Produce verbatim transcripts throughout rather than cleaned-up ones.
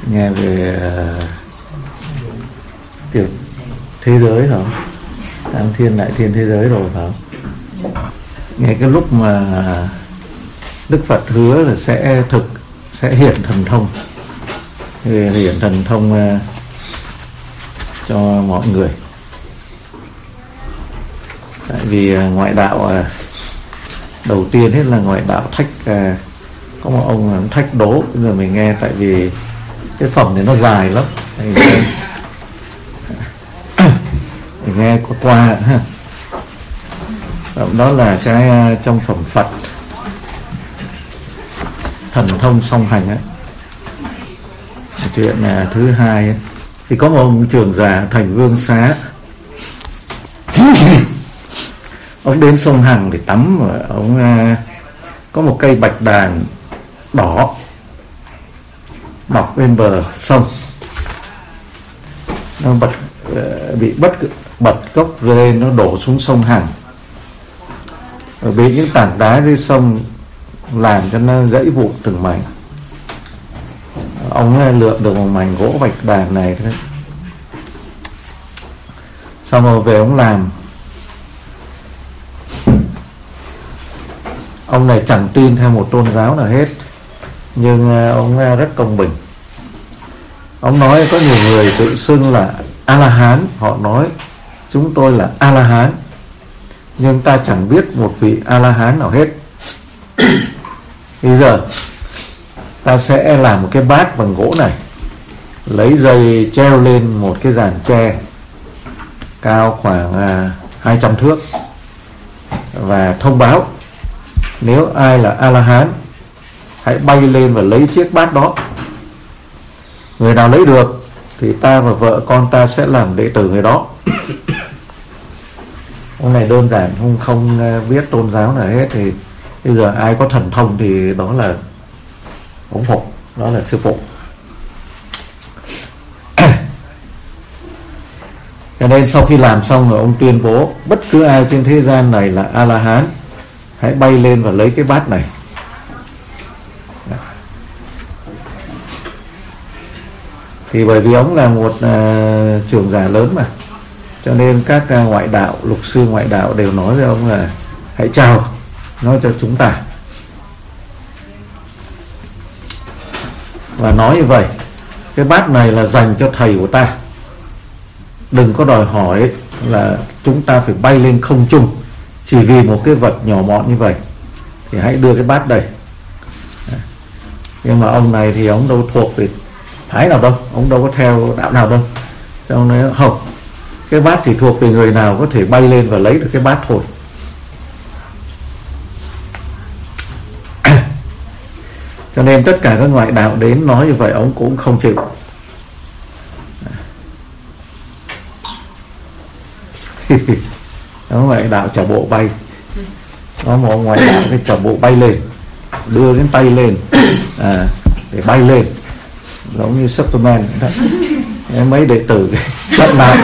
nghe về uh, kiểu thế giới hả? Tam thiên đại thiên thế giới rồi phải không? Nghe cái lúc mà Đức Phật hứa là sẽ thực sẽ hiện thần thông, hiện thần thông uh, cho mọi người. Tại vì uh, ngoại đạo uh, đầu tiên hết là ngoại đạo Thách, uh, có một ông uh, Thách Đố. Bây giờ mình nghe, tại vì cái phẩm này nó dài lắm, mình nghe, mình nghe qua qua ha. Đó là cái uh, trong phẩm Phật thần thông song hành ấy. Chuyện uh, thứ hai ấy, thì có một ông trưởng giả thành Vương Xá. Ông đến sông Hằng để tắm, và ông uh, có một cây bạch đàn đỏ mọc bên bờ sông. Nó bật uh, bị bất bật gốc lên, nó đổ xuống sông Hằng, rồi bị những tảng đá dưới sông làm cho nó gãy vụn từng mảnh. Ông lượm được một mảnh gỗ bạch đàn này thôi, xong rồi về ông làm. Ông này chẳng tin theo một tôn giáo nào hết, nhưng ông rất công bình. Ông nói có nhiều người tự xưng là A-la-hán, họ nói chúng tôi là A-la-hán, nhưng ta chẳng biết một vị A-la-hán nào hết. Bây giờ ta sẽ làm một cái bát bằng gỗ này, lấy dây treo lên một cái giàn tre cao khoảng uh, hai trăm thước, và thông báo nếu ai là A-la-hán hãy bay lên và lấy chiếc bát đó. Người nào lấy được thì ta và vợ con ta sẽ làm đệ tử người đó. Ông này đơn giản, không không biết tôn giáo nào hết. Thì bây giờ ai có thần thông thì đó là ông phục, đó là sư phụ. Cho nên sau khi làm xong rồi, ông tuyên bố bất cứ ai trên thế gian này là A-la-hán hãy bay lên và lấy cái bát này. Thì bởi vì ông là một uh, trưởng giả lớn mà, cho nên các uh, ngoại đạo, lục sư ngoại đạo đều nói với ông là hãy chào, nói cho chúng ta. Và nói như vậy, cái bát này là dành cho thầy của ta, đừng có đòi hỏi là chúng ta phải bay lên không trung chỉ vì một cái vật nhỏ mọn như vậy, thì hãy đưa cái bát đây. Nhưng mà ông này thì ông đâu thuộc về phái nào đâu, ông đâu có theo đạo nào đâu. Sao ông nói không, cái bát chỉ thuộc về người nào có thể bay lên và lấy được cái bát thôi. Cho nên tất cả các ngoại đạo đến nói như vậy, ông cũng không chịu. Đó, ngoại đạo chả bộ bay. Có một ngoại đạo cái chả bộ bay lên, đưa đến tay lên à, để bay lên, giống như Superman đó. Mấy đệ tử chặn lại.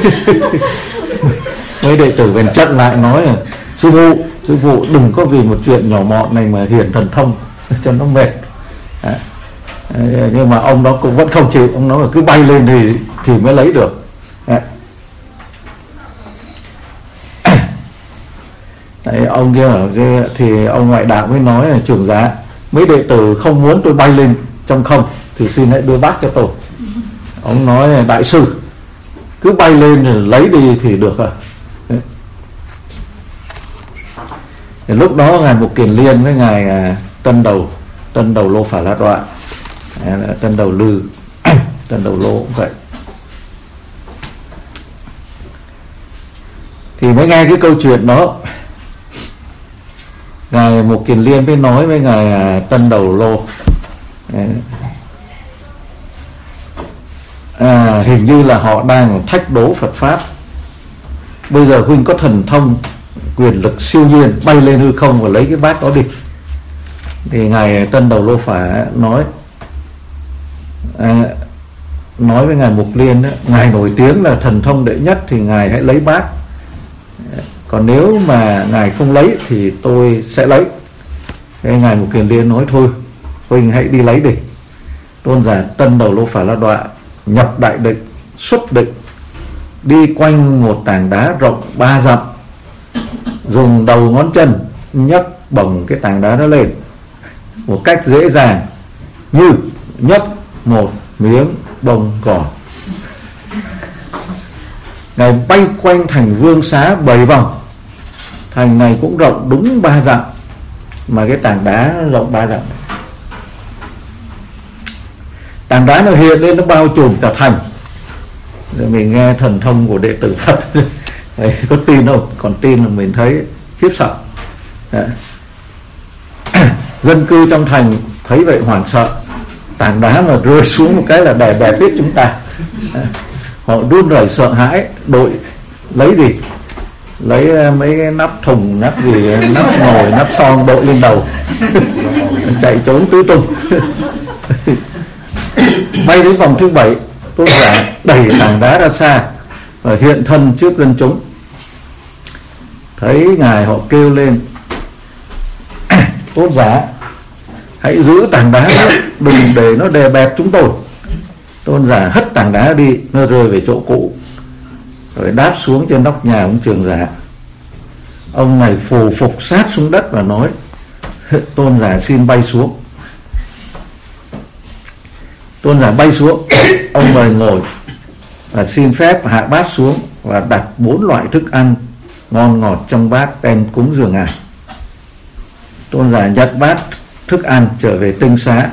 Mấy đệ tử về chặn lại nói là sư phụ, sư phụ đừng có vì một chuyện nhỏ mọn này mà hiển thần thông cho nó mệt. À, nhưng mà ông đó cũng vẫn không chịu, ông nói là cứ bay lên thì thì mới lấy được. À. Đấy, ông kia ở kia thì ông ngoại đạo mới nói là trưởng giả, mấy đệ tử không muốn tôi bay lên trong không thì xin hãy đưa bát cho tôi. Ông nói là đại sư cứ bay lên rồi lấy đi thì được à. Thì lúc đó ngài Mục Kiền Liên với ngài à, Tân Đầu Tân Đầu Lô Phả La Đoạn, à, Tân Đầu Lư Tân Đầu Lô cũng vậy, thì mới nghe cái câu chuyện đó. Ngài Mục Kiền Liên mới nói với ngài à, Tân Đầu Lô, à, hình như là họ đang thách đố Phật pháp. Bây giờ huynh có thần thông quyền lực siêu nhiên, bay lên hư không và lấy cái bát đó đi. Thì ngài Tân Đầu Lô Phả nói à, nói với ngài Mục Liên đó, ngài nổi tiếng là thần thông đệ nhất thì ngài hãy lấy bát, còn nếu mà ngài không lấy thì tôi sẽ lấy. Thế ngài Mục Kiền Liên nói thôi huynh hãy đi lấy đi. Tôn giả Tân Đầu Lô Phả La Đọa nhập đại định, xuất định, đi quanh một tảng đá rộng ba dặm, dùng đầu ngón chân nhấc bổng cái tảng đá đó lên một cách dễ dàng như nhấc một miếng bông cỏ. Ngài bay quanh thành Vương Xá bảy vòng. Thành này cũng rộng đúng ba dặm, mà cái tảng đá rộng ba dặm. Tảng đá nó hiện lên, nó bao trùm cả thành. Rồi mình nghe thần thông của đệ tử Phật đấy, có tin không? Còn tin là mình thấy khiếp sợ. Đấy. Dân cư trong thành thấy vậy hoảng sợ. Tảng đá mà rơi xuống một cái là đè bẹp hết chúng ta. Đấy. Họ run rẩy sợ hãi, đội lấy gì? Lấy mấy cái nắp thùng, nắp gì, nắp nồi, nắp son đội lên đầu, chạy trốn tứ tung. Bay đến vòng thứ bảy, Tôn giả đẩy tảng đá ra xa và hiện thân trước dân chúng. Thấy ngài, họ kêu lên: Tôn giả, hãy giữ tảng đá đó, đừng để nó đè bẹp chúng tôi. Tôn giả hất tảng đá đi, nó rơi về chỗ cũ, rồi đáp xuống trên nóc nhà ông Trường Giả. Ông này phù phục sát xuống đất và nói: Tôn giả xin bay xuống. Tôn giả bay xuống, ông mời ngồi và xin phép hạ bát xuống và đặt bốn loại thức ăn ngon ngọt trong bát đem cúng dường ngài. Tôn giả nhận bát thức ăn trở về tinh xá.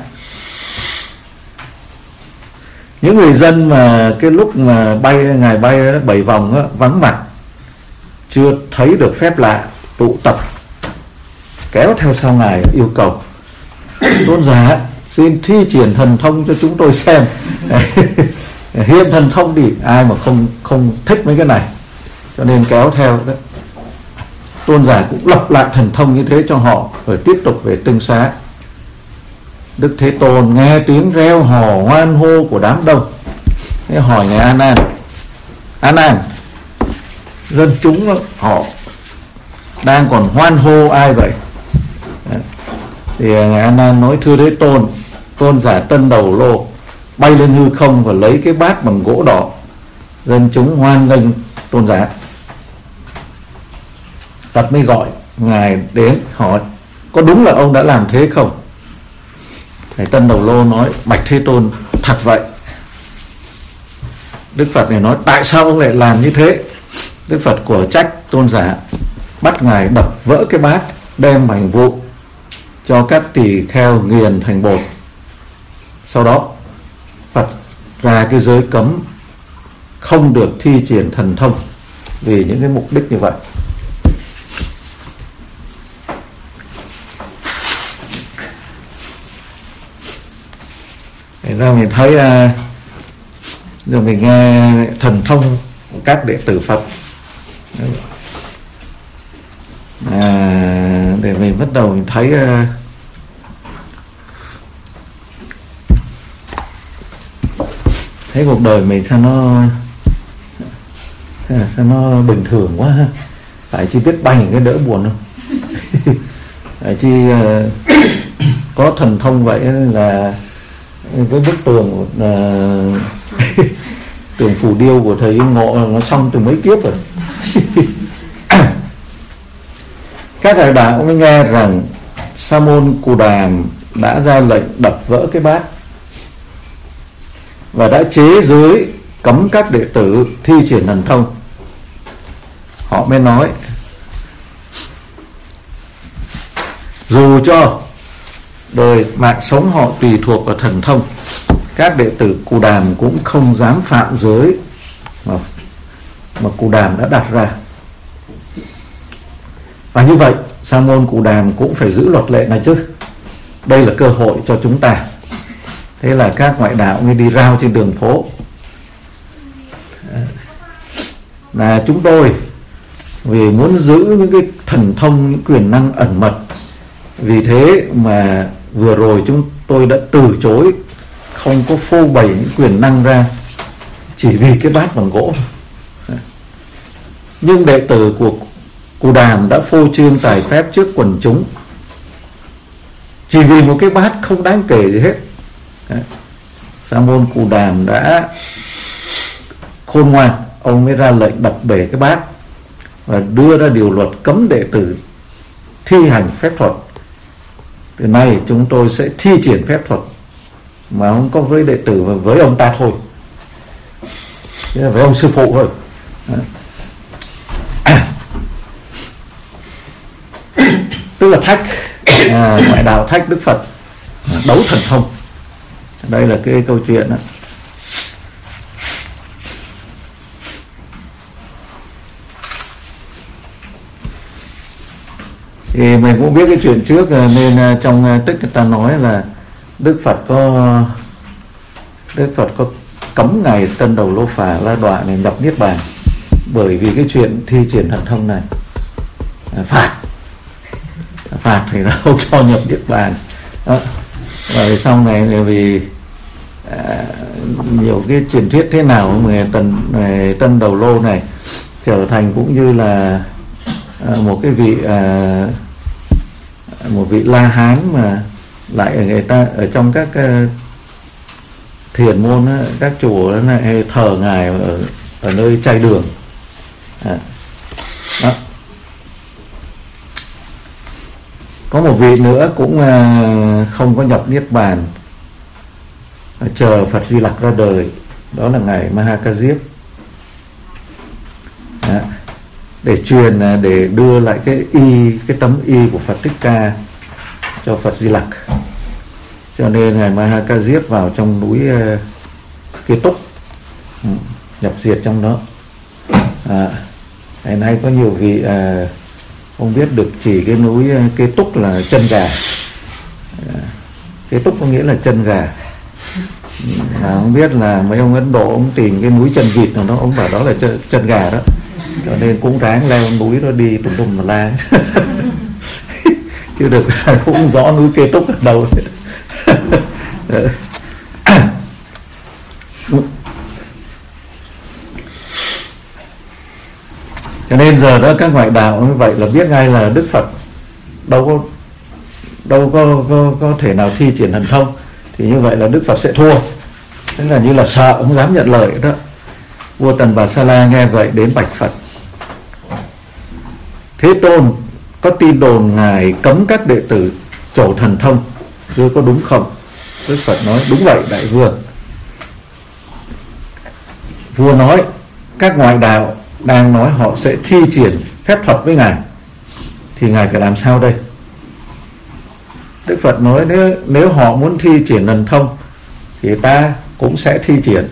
Những người dân mà cái lúc mà bay ngài bay bảy vòng đó, vắng mặt, chưa thấy được phép lạ, tụ tập kéo theo sau ngài yêu cầu: Tôn giả xin thi triển thần thông cho chúng tôi xem. Hiện thần thông đi. Ai mà không không thích mấy cái này, cho nên kéo theo đó. Tôn giả cũng lập lại thần thông như thế cho họ, rồi tiếp tục về tinh xá. Đức Thế Tôn nghe tiếng reo hò hoan hô của đám đông, thế hỏi ngài A Nan: A Nan, dân chúng họ đang còn hoan hô ai vậy? Thì ngài A Nan nói: thưa Thế Tôn, Tôn giả Tân Đầu Lô bay lên hư không và lấy cái bát bằng gỗ đỏ. Dân chúng hoan nghênh Tôn giả. Phật mới gọi ngài đến hỏi: có đúng là ông đã làm thế không? Thầy Tân Đầu Lô nói: bạch Thế Tôn, thật vậy. Đức Phật này nói: tại sao ông lại làm như thế? Đức Phật của trách Tôn giả, bắt ngài đập vỡ cái bát, đem hành vụ cho các tỳ kheo nghiền thành bột. Sau đó Phật ra cái giới cấm không được thi triển thần thông vì những cái mục đích như vậy. Để ra mình thấy uh, rồi mình nghe thần thông của các đệ tử Phật. À, để mình bắt đầu mình thấy uh, thấy cuộc đời mình sao nó sao nó bình thường quá ha. Phải chỉ biết bay cái đỡ buồn không? Phải chi uh, có thần thông vậy là cái bức tường uh, tường phù điêu của thầy Ngộ nó xong từ mấy kiếp rồi. Các đại đạo mới nghe rằng Sa môn Cù Đàm đã ra lệnh đập vỡ cái bát và đã chế giới cấm các đệ tử thi triển thần thông. Họ mới nói: dù cho đời mạng sống họ tùy thuộc vào thần thông, các đệ tử Cù Đàm cũng không dám phạm giới mà, mà Cù Đàm đã đặt ra. Và như vậy Sa môn Cù Đàm cũng phải giữ luật lệ này chứ. Đây là cơ hội cho chúng ta. Thế là các ngoại đạo mới đi rao trên đường phố là chúng tôi vì muốn giữ những cái thần thông, những quyền năng ẩn mật, vì thế mà vừa rồi chúng tôi đã từ chối, không có phô bày những quyền năng ra, chỉ vì cái bát bằng gỗ. Nhưng đệ tử của Cù Đàm đã phô trương tài phép trước quần chúng, chỉ vì một cái bát không đáng kể gì hết. Sa môn Cù Đàm đã khôn ngoan, ông mới ra lệnh đập bể cái bát và đưa ra điều luật cấm đệ tử thi hành phép thuật. Từ nay chúng tôi sẽ thi triển phép thuật mà không có với đệ tử và với ông ta thôi, với ông sư phụ thôi. À, tức là thách, à, ngoại đạo thách Đức Phật đấu thần thông. Đây là cái câu chuyện đó. Thì mình cũng biết cái chuyện trước, nên trong tích người ta nói là Đức Phật có Đức Phật có cấm ngài Tân Đầu Lô Phà La Đọa này nhập niết bàn bởi vì cái chuyện thi triển thần thông này. Phạt phạt thì nó không cho nhập niết bàn đó. Rồi sau này là vì à, nhiều cái truyền thuyết thế nào mà Tân này, Tân Đầu Lô này trở thành cũng như là à, một cái vị à, một vị La Hán mà lại ở người ta ở trong các uh, thiền môn á, các chùa đó này thờ ngài ở ở nơi chay đường. À, đó. Có một vị nữa cũng uh, không có nhập niết bàn, chờ Phật Di Lặc ra đời, đó là ngài Ma Ha Ca Diếp. À, để truyền, để đưa lại cái y cái tấm y của Phật Thích Ca cho Phật Di Lặc. Cho nên ngài Ma Ha Ca Diếp vào trong núi uh, Kế Túc, ừ, nhập diệt trong đó. À, ngày nay có nhiều vị uh, không biết được chỉ cái núi uh, Kế Túc là chân gà. À, Kế Túc có nghĩa là chân gà. À, không biết là mấy ông Ấn Độ ông tìm cái núi chân vịt nào đó, ông bảo đó là chân, chân gà đó. Cho nên cũng ráng leo núi đó đi tùm lum mà la. Chứ được cũng rõ núi Kế Túc ở đâu. Cho nên giờ đó các ngoại đạo như vậy là biết ngay là Đức Phật đâu có đâu có, có, có thể nào thi triển thần thông, thì như vậy là Đức Phật sẽ thua. Tức là như là sợ, không dám nhận lời đó. Vua Tần Bà Sa La nghe vậy đến bạch Phật: Thế Tôn, có tin đồn ngài cấm các đệ tử trổ thần thông, thưa có đúng không? Đức Phật nói: đúng vậy đại vương. Vua nói: các ngoại đạo đang nói họ sẽ thi triển phép thuật với ngài, thì ngài phải làm sao đây? Đức Phật nói: nếu, nếu họ muốn thi triển thần thông thì ta cũng sẽ thi triển.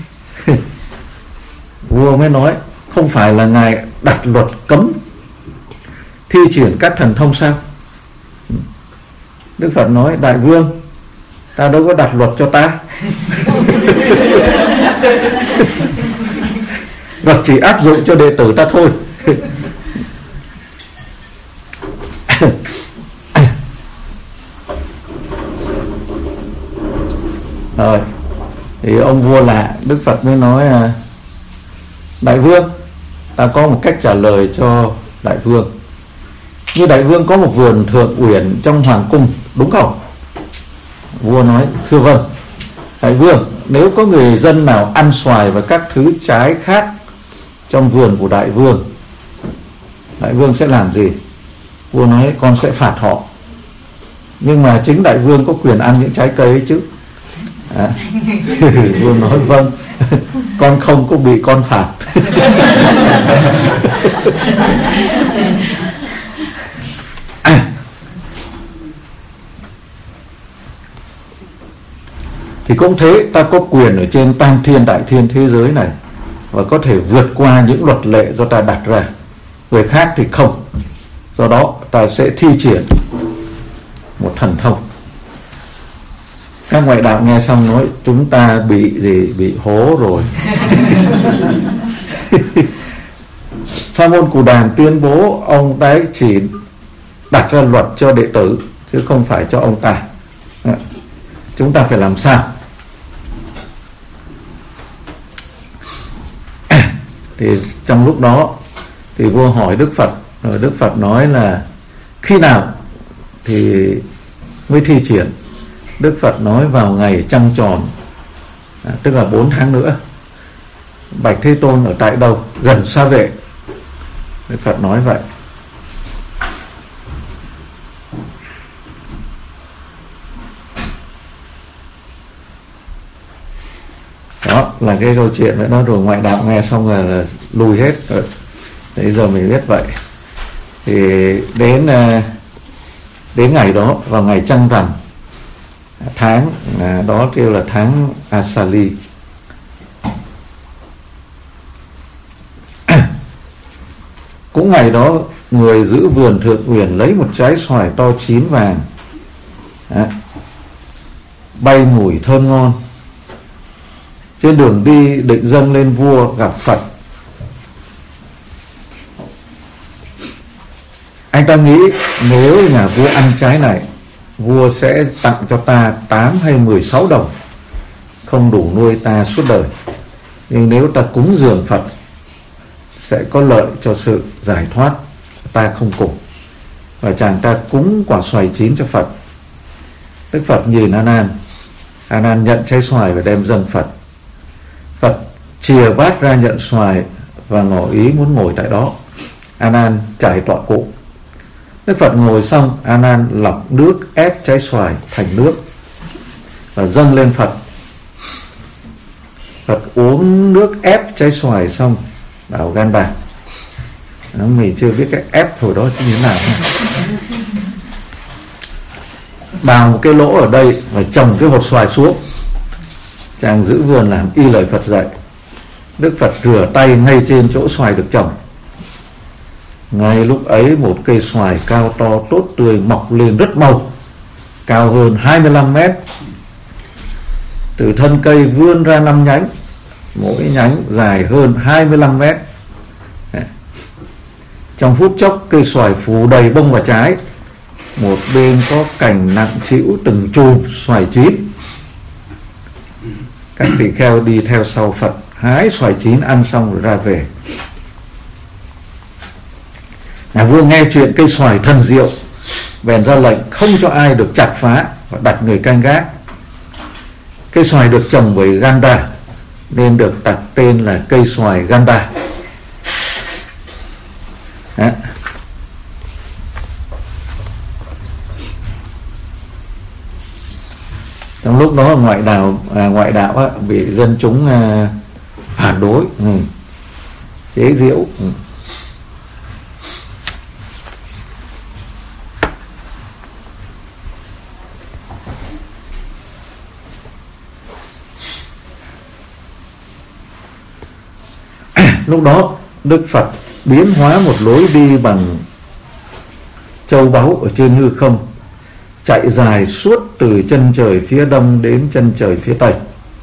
Vua mới nói: không phải là ngài đặt luật cấm thi triển các thần thông sao? Đức Phật nói: đại vương, ta đâu có đặt luật cho ta. Luật chỉ áp dụng cho đệ tử ta thôi. Rồi thì ông vua lạ, Đức Phật mới nói: à, đại vương, ta có một cách trả lời cho đại vương. Như đại vương có một vườn thượng uyển trong hoàng cung, đúng không? Vua nói: thưa vâng. Đại vương, nếu có người dân nào ăn xoài và các thứ trái khác trong vườn của đại vương, đại vương sẽ làm gì? Vua nói: con sẽ phạt họ. Nhưng mà chính đại vương có quyền ăn những trái cây ấy chứ. À, vua nói: vâng, con không có bị con phạt. À, thì cũng thế, ta có quyền ở trên tam thiên đại thiên thế giới này và có thể vượt qua những luật lệ do ta đặt ra. Người khác thì không. Do đó ta sẽ thi triển một thần thông. Các ngoại đạo nghe xong nói: chúng ta bị gì? Bị hố rồi. Sa môn Cù Đàm tuyên bố ông đấy chỉ đặt ra luật cho đệ tử chứ không phải cho ông ta. Chúng ta phải làm sao? Thì trong lúc đó thì vua hỏi Đức Phật, rồi Đức Phật nói là khi nào thì mới thi triển. Đức Phật nói: vào ngày trăng tròn à, tức là bốn tháng nữa. Bạch Thế Tôn ở tại đâu? Gần Sa Vệ. Đức Phật nói vậy. Đó là cái câu chuyện nữa đó. Rồi ngoại đạo nghe xong rồi là lùi hết rồi. Bây giờ mình biết vậy. Thì đến đến ngày đó, vào ngày trăng rằm, tháng đó kêu là tháng Asali. Cũng ngày đó, người giữ vườn thượng uyển lấy một trái xoài to chín vàng, đó, bay mùi thơm ngon. Trên đường đi định dâng lên vua, gặp Phật. Anh ta nghĩ nếu nhà vua ăn trái này, vua sẽ tặng cho ta tám hay mười sáu đồng, không đủ nuôi ta suốt đời. Nhưng nếu ta cúng dường Phật, sẽ có lợi cho sự giải thoát, ta không cùng. Và chàng ta cúng quả xoài chín cho Phật. Đức Phật nhìn A Nan. A Nan nhận trái xoài và đem dâng Phật. Phật chìa bát ra nhận xoài và ngỏ ý muốn ngồi tại đó. A Nan trải tọa cụ. Đức Phật ngồi xong, A Nan lọc nước ép trái xoài thành nước và dâng lên Phật. Phật uống nước ép trái xoài xong, bảo gan bà, nó mình chưa biết cách ép hồi đó sẽ như thế nào. Đào một cái lỗ ở đây và trồng cái hột xoài xuống. Chàng giữ vườn làm y lời Phật dạy. Đức Phật rửa tay ngay trên chỗ xoài được trồng. Ngay lúc ấy một cây xoài cao to tốt tươi mọc lên rất mau, cao hơn hai mươi lăm mét. Từ thân cây vươn ra năm nhánh, mỗi nhánh dài hơn hai mươi lăm mét. Trong phút chốc cây xoài phủ đầy bông và trái. Một bên có cành nặng trĩu từng chùm xoài chín. Các tỳ kheo đi theo sau Phật hái xoài chín ăn xong rồi ra về. Nhà vua nghe chuyện cây xoài thần diệu, bèn ra lệnh không cho ai được chặt phá và đặt người canh gác. Cây xoài được trồng bởi Ganda nên được đặt tên là cây xoài Ganda. Đó. Trong lúc đó ngoại đạo à, ngoại đạo á, bị dân chúng à, phản đối, ừ, chế giễu. Ừ. Lúc đó Đức Phật biến hóa một lối đi bằng châu báu ở trên hư không, chạy dài suốt từ chân trời phía đông đến chân trời phía tây.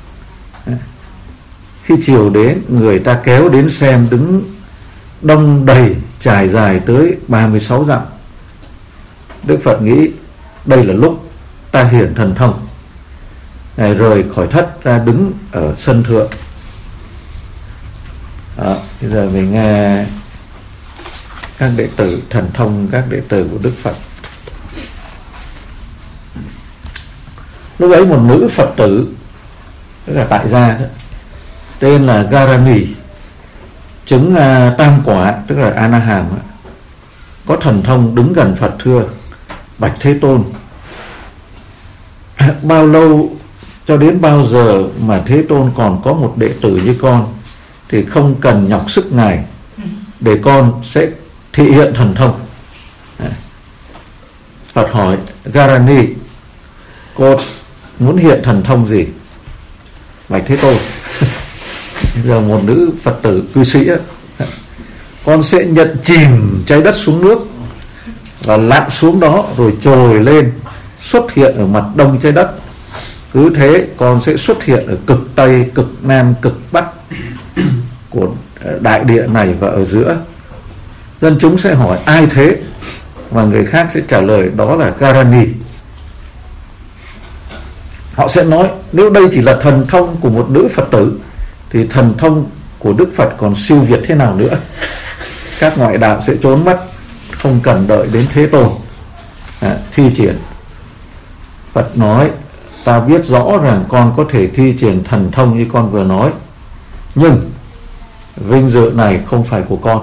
Khi chiều đến, người ta kéo đến xem, đứng đông đầy, trải dài tới ba mươi sáu dặm. Đức Phật nghĩ đây là lúc ta hiển thần thông. Ngài rời khỏi thất ra đứng ở sân thượng. Đó, bây giờ mình nghe các đệ tử thần thông, các đệ tử của Đức Phật. Lúc ấy một nữ Phật tử, tức là tại gia đó, tên là Garani, chứng uh, tam quả, tức là A Na Hàm, có thần thông đứng gần Phật thưa: Bạch Thế Tôn, bao lâu cho đến bao giờ mà Thế Tôn còn có một đệ tử như con thì không cần nhọc sức Ngài, để con sẽ thị hiện thần thông. Phật hỏi Garani, cô muốn hiện thần thông gì? Bạch Thế Tôn, giờ một nữ Phật tử cư sĩ á, con sẽ nhận chìm trái đất xuống nước và lặn xuống đó rồi trồi lên xuất hiện ở mặt đông trái đất. Cứ thế con sẽ xuất hiện ở cực Tây, cực Nam, cực Bắc của đại địa này và ở giữa. Dân chúng sẽ hỏi ai thế, và người khác sẽ trả lời đó là Garani. Họ sẽ nói nếu đây chỉ là thần thông của một nữ Phật tử thì thần thông của Đức Phật còn siêu việt thế nào nữa. Các ngoại đạo sẽ trốn mất, không cần đợi đến Thế Tôn à, thi triển. Phật nói ta biết rõ rằng con có thể thi triển thần thông như con vừa nói, nhưng vinh dự này không phải của con.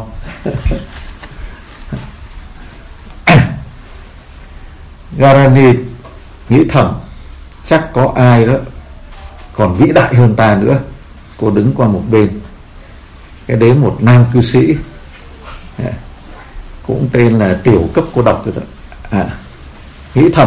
Garani nghĩ thầm, chắc có ai đó còn vĩ đại hơn ta nữa. Cô đứng qua một bên. Cái đấy một nam cư sĩ, cũng tên là Tiểu Cấp Cô Độc rồi đó. À, nghĩ thầm.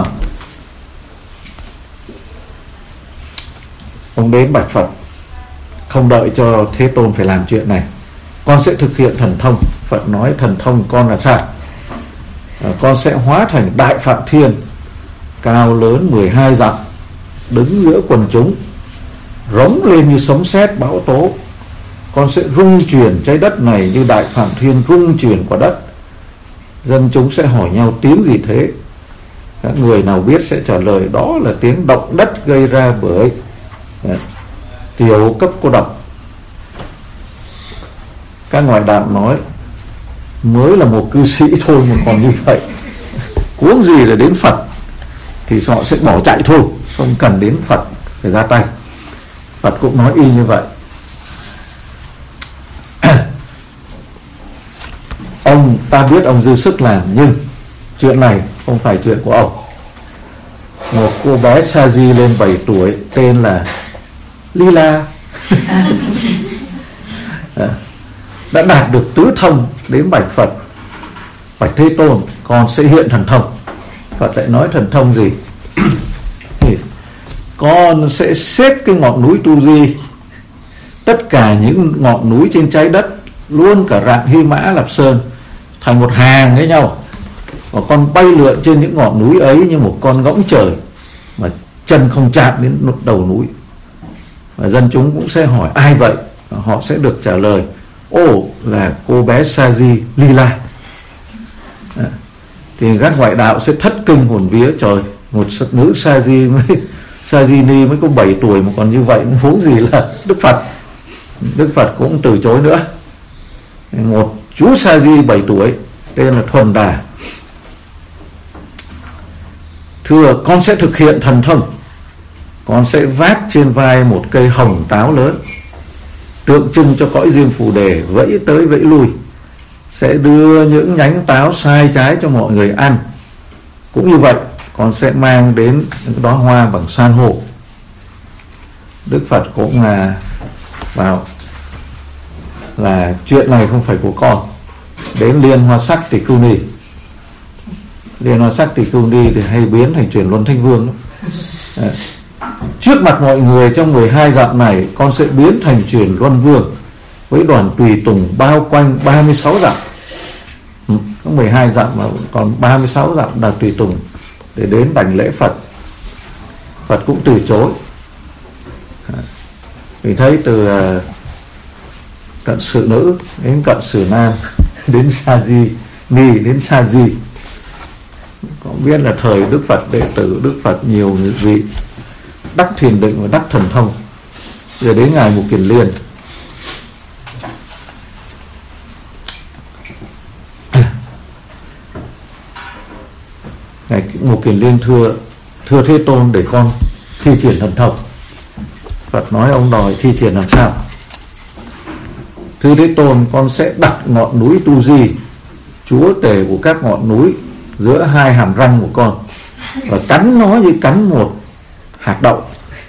Ông đến bạch Phật, không đợi cho Thế Tôn phải làm chuyện này, con sẽ thực hiện thần thông. Phật nói thần thông con là sao? À, con sẽ hóa thành Đại Phạm Thiên, cao lớn mười hai dặm, đứng giữa quần chúng, rống lên như sấm sét bão tố. Con sẽ rung chuyển trái đất này như Đại Phạm Thiên rung chuyển quả đất. Dân chúng sẽ hỏi nhau tiếng gì thế? Các người nào biết sẽ trả lời đó là tiếng động đất gây ra bởi Tiểu Cấp Cô Độc. Các ngoại đạo nói, mới là một cư sĩ thôi mà còn như vậy, huống gì là đến Phật, thì họ sẽ bỏ chạy thôi, không cần đến Phật phải ra tay. Phật cũng nói y như vậy. Ông, ta biết ông dư sức làm, nhưng chuyện này không phải chuyện của ông. Một cô bé sa di lên bảy tuổi, tên là Lila, đã đạt được tứ thông, đến bạch Phật, bạch Thế Tôn, con sẽ hiện thần thông. Phật lại nói thần thông gì? Con sẽ xếp cái ngọn núi Tu Di, tất cả những ngọn núi trên trái đất, luôn cả rạng Hy Mã Lạp Sơn, thành một hàng với nhau, và con bay lượn trên những ngọn núi ấy như một con ngỗng trời, mà chân không chạm đến một đầu núi. Và dân chúng cũng sẽ hỏi ai vậy, và họ sẽ được trả lời, ồ, là cô bé Sa Di Lila. À, thì các ngoại đạo sẽ thất kinh hồn vía, trời, một nữ Sa Di mới Sa Di Ni mới có bảy tuổi mà còn như vậy, huống gì là Đức Phật. Đức Phật cũng từ chối nữa. Một chú Sa Di bảy tuổi, tên là Thuần Đà, thưa con sẽ thực hiện thần thông. Con sẽ vác trên vai một cây hồng táo lớn, tượng trưng cho cõi Diêm Phù Đề, vẫy tới vẫy lui, sẽ đưa những nhánh táo sai trái cho mọi người ăn. Cũng như vậy, con sẽ mang đến những đóa hoa bằng san hô. Đức Phật cũng là vào là chuyện này không phải của con. Đến Liên Hoa Sắc Tỳ Khưu Ni, Liên Hoa Sắc Tỳ Khưu Ni thì hay biến thành Chuyển Luân Thanh Vương. À, trước mặt mọi người trong mười hai dặm này, con sẽ biến thành Chuyển Luân Vương với đoàn tùy tùng bao quanh ba mươi sáu dặm. Ừ, có mười hai dặm mà còn ba mươi sáu dặm là tùy tùng để đến đảnh lễ Phật. Phật cũng từ chối. À, vì thấy từ uh, cận sự nữ đến cận sự nam, đến Sa Di Ni đến Sa Di, có biết là thời Đức Phật, đệ tử Đức Phật nhiều những vị đắc thiền định và đắc thần thông. Rồi đến ngài Mục Kiền Liên, ngài Mục Kiền Liên thưa thưa Thế Tôn, để con thi triển thần thông. Phật nói ông đòi thi triển làm sao? Thưa Thế Tôn, con sẽ đặt ngọn núi Tu Di, chúa tể của các ngọn núi, giữa hai hàm răng của con, và cắn nó như cắn một hạt đậu.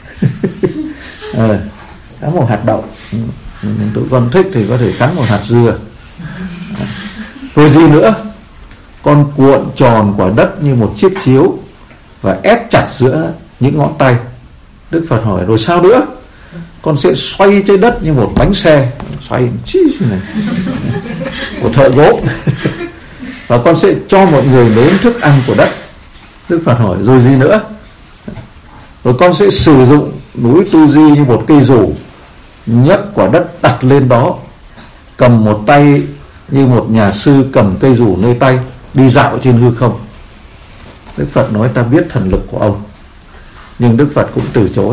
À, cắn một hạt đậu. Tụi con thích thì có thể cắn một hạt dừa. Rồi gì nữa? Con cuộn tròn quả đất như một chiếc chiếu và ép chặt giữa những ngón tay. Đức Phật hỏi, rồi sao nữa? Con sẽ xoay trái đất như một bánh xe, xoay chi này của thợ gỗ. Và con sẽ cho mọi người nếm thức ăn của đất. Đức Phật hỏi, rồi gì nữa? Rồi con sẽ sử dụng núi Tu Di như một cây rủ, nhấc quả đất đặt lên đó, cầm một tay như một nhà sư cầm cây rủ nơi tay, đi dạo trên hư không. Đức Phật nói, ta biết thần lực của ông. Nhưng Đức Phật cũng từ chối.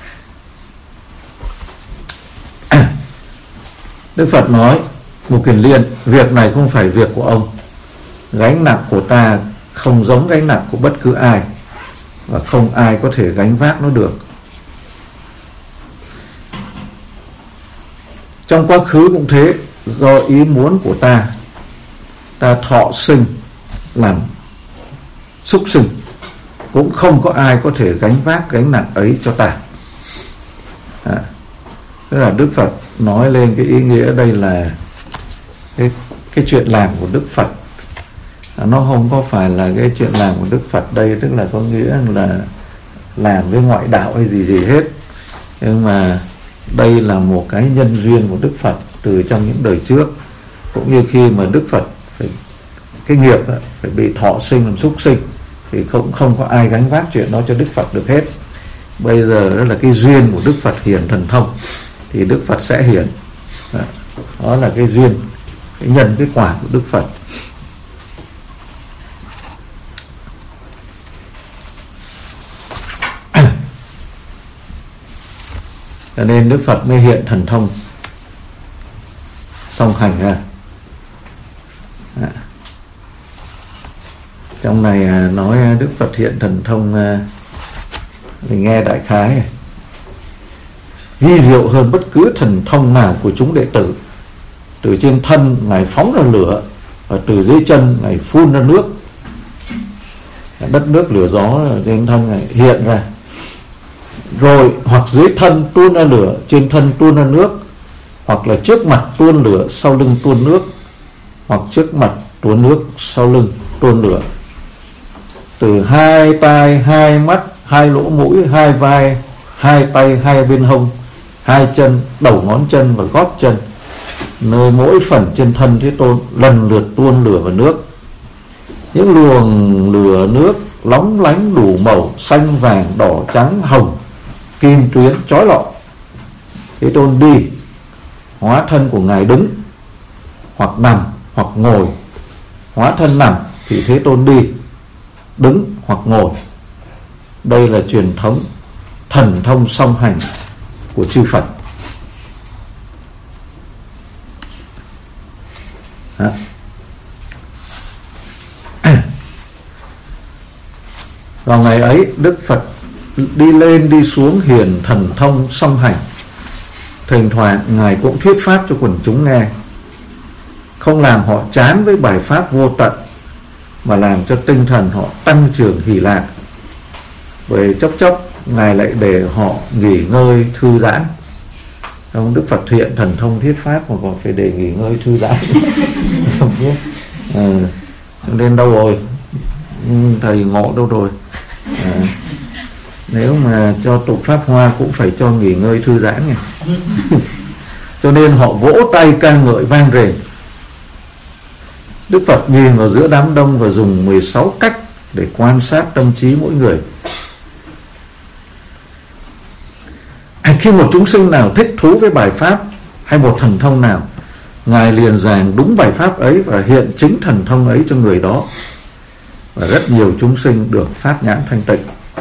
Đức Phật nói, Mục Kiền Liên, việc này không phải việc của ông. Gánh nặng của ta không giống gánh nặng của bất cứ ai. và không ai có thể gánh vác nó được. Trong quá khứ cũng thế, do ý muốn của ta, ta thọ sinh làm súc sinh, cũng không có ai có thể gánh vác gánh nặng ấy cho ta. À, tức là Đức Phật nói lên cái ý nghĩa đây là cái, cái chuyện làm của Đức Phật. À, nó không có phải là cái chuyện làm của Đức Phật đây, tức là có nghĩa là làm với ngoại đạo hay gì gì hết, nhưng mà đây là một cái nhân duyên của Đức Phật từ trong những đời trước. Cũng như khi mà Đức Phật phải, cái nghiệp phải bị thọ sinh làm súc sinh, thì không không có ai gánh vác chuyện đó cho Đức Phật được hết. Bây giờ đó là cái duyên của Đức Phật hiển thần thông, thì Đức Phật sẽ hiển. Đó là cái duyên, cái nhân, cái quả của Đức Phật. Cho nên Đức Phật mới hiện thần thông song hành ra. À. Trong này nói Đức Phật hiện thần thông, mình nghe đại khái vi diệu hơn bất cứ thần thông nào của chúng đệ tử. Từ trên thân Ngài phóng ra lửa, và từ dưới chân Ngài phun ra nước. Đất nước lửa gió trên thân Ngài hiện ra. Rồi hoặc dưới thân tuôn ra lửa, trên thân tuôn ra nước, hoặc là trước mặt tuôn lửa, sau lưng tuôn nước, hoặc trước mặt tuôn nước, sau lưng tuôn lửa. Từ hai tai, hai mắt, hai lỗ mũi, hai vai, hai tay, hai bên hông, hai chân, đầu ngón chân và gót chân, nơi mỗi phần trên thân Thế Tôn lần lượt tuôn lửa và nước. Những luồng lửa nước lóng lánh đủ màu, xanh, vàng, đỏ, trắng, hồng, kim tuyến, chói lọi. Thế Tôn đi, hóa thân của Ngài đứng, hoặc nằm, hoặc ngồi. Hóa thân nằm thì Thế Tôn đi, đứng hoặc ngồi. Đây là truyền thống thần thông song hành của chư Phật. Đó. Vào ngày ấy, Đức Phật đi lên đi xuống hiển thần thông song hành. Thỉnh thoảng Ngài cũng thuyết pháp cho quần chúng nghe, không làm họ chán với bài pháp vô tận, mà làm cho tinh thần họ tăng trưởng hỷ lạc. Bởi chốc chốc Ngài lại để họ nghỉ ngơi thư giãn. Ông Đức Phật hiện thần thông thuyết pháp mà còn phải để nghỉ ngơi thư giãn. Không biết à, cho nên đâu rồi, thầy ngộ đâu rồi. À, nếu mà cho tục pháp hoa cũng phải cho nghỉ ngơi thư giãn này. Cho nên họ vỗ tay ca ngợi vang rền. Đức Phật nhìn vào giữa đám đông và dùng mười sáu cách để quan sát tâm trí mỗi người. Khi một chúng sinh nào thích thú với bài pháp hay một thần thông nào, Ngài liền giảng đúng bài pháp ấy và hiện chính thần thông ấy cho người đó, và rất nhiều chúng sinh được pháp nhãn thanh tịnh.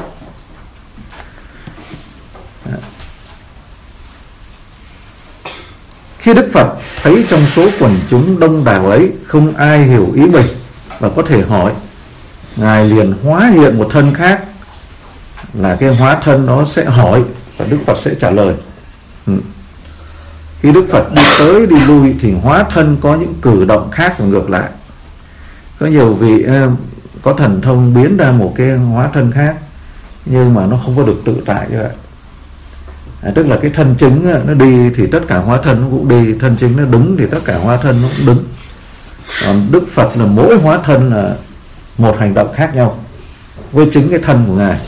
Khi Đức Phật thấy trong số quần chúng đông đảo ấy không ai hiểu ý mình và có thể hỏi, Ngài liền hóa hiện một thân khác, là cái hóa thân đó sẽ hỏi và Đức Phật sẽ trả lời. ừ. Khi Đức Phật đi tới đi lui thì hóa thân có những cử động khác và ngược lại. Có nhiều vị có thần thông biến ra một cái hóa thân khác, nhưng mà nó không có được tự tại như vậy. À, tức là cái thân chính nó đi thì tất cả hóa thân nó cũng đi, thân chính nó đứng thì tất cả hóa thân nó cũng đứng. Còn Đức Phật là mỗi hóa thân là một hành động khác nhau với chính cái thân của Ngài.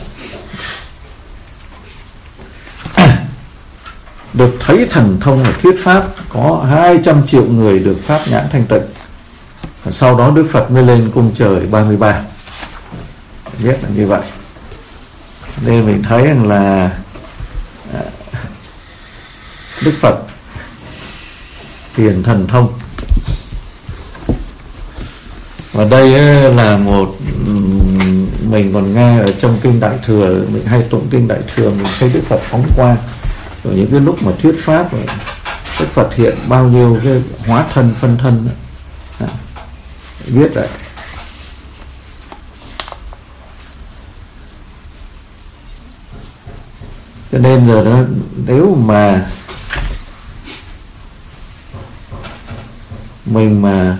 Được thấy thần thông và thuyết pháp có hai trăm triệu người được pháp nhãn thanh tịnh. Sau đó Đức Phật mới lên cung trời ba mươi ba. Biết là như vậy. Nên mình thấy rằng là Đức Phật hiển thần thông. Và đây là một, mình còn nghe ở trong kinh Đại Thừa, mình hay tụng kinh Đại Thừa, mình thấy Đức Phật phóng quang. Rồi những cái lúc mà thuyết pháp, Đức Phật hiện bao nhiêu cái hóa thân phân thân đó. Biết đấy. Cho nên giờ đó, nếu mà mình mà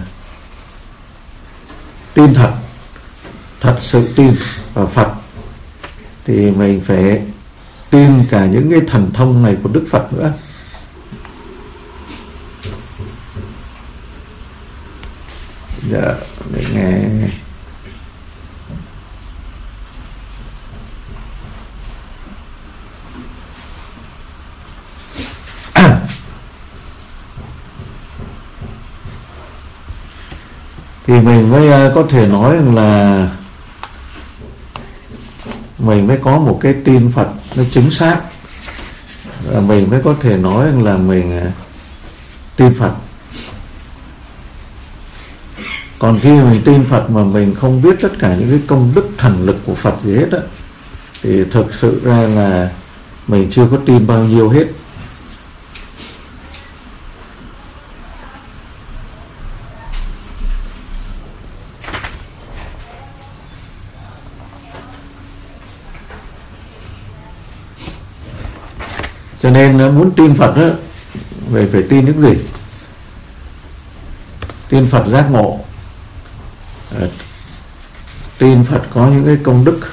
tin thật, thật sự tin vào Phật, thì mình phải tin cả những cái thần thông này của Đức Phật nữa. Dạ, để nghe. Thì mình mới có thể nói là mình mới có một cái tin Phật nó chính xác, và mình mới có thể nói là mình tin Phật. Còn khi mình tin Phật mà mình không biết tất cả những cái công đức thần lực của Phật gì hết á, thì thực sự ra là mình chưa có tin bao nhiêu hết. Cho nên muốn tin Phật á, về phải tin những gì? Tin Phật giác ngộ, tin Phật có những cái công đức,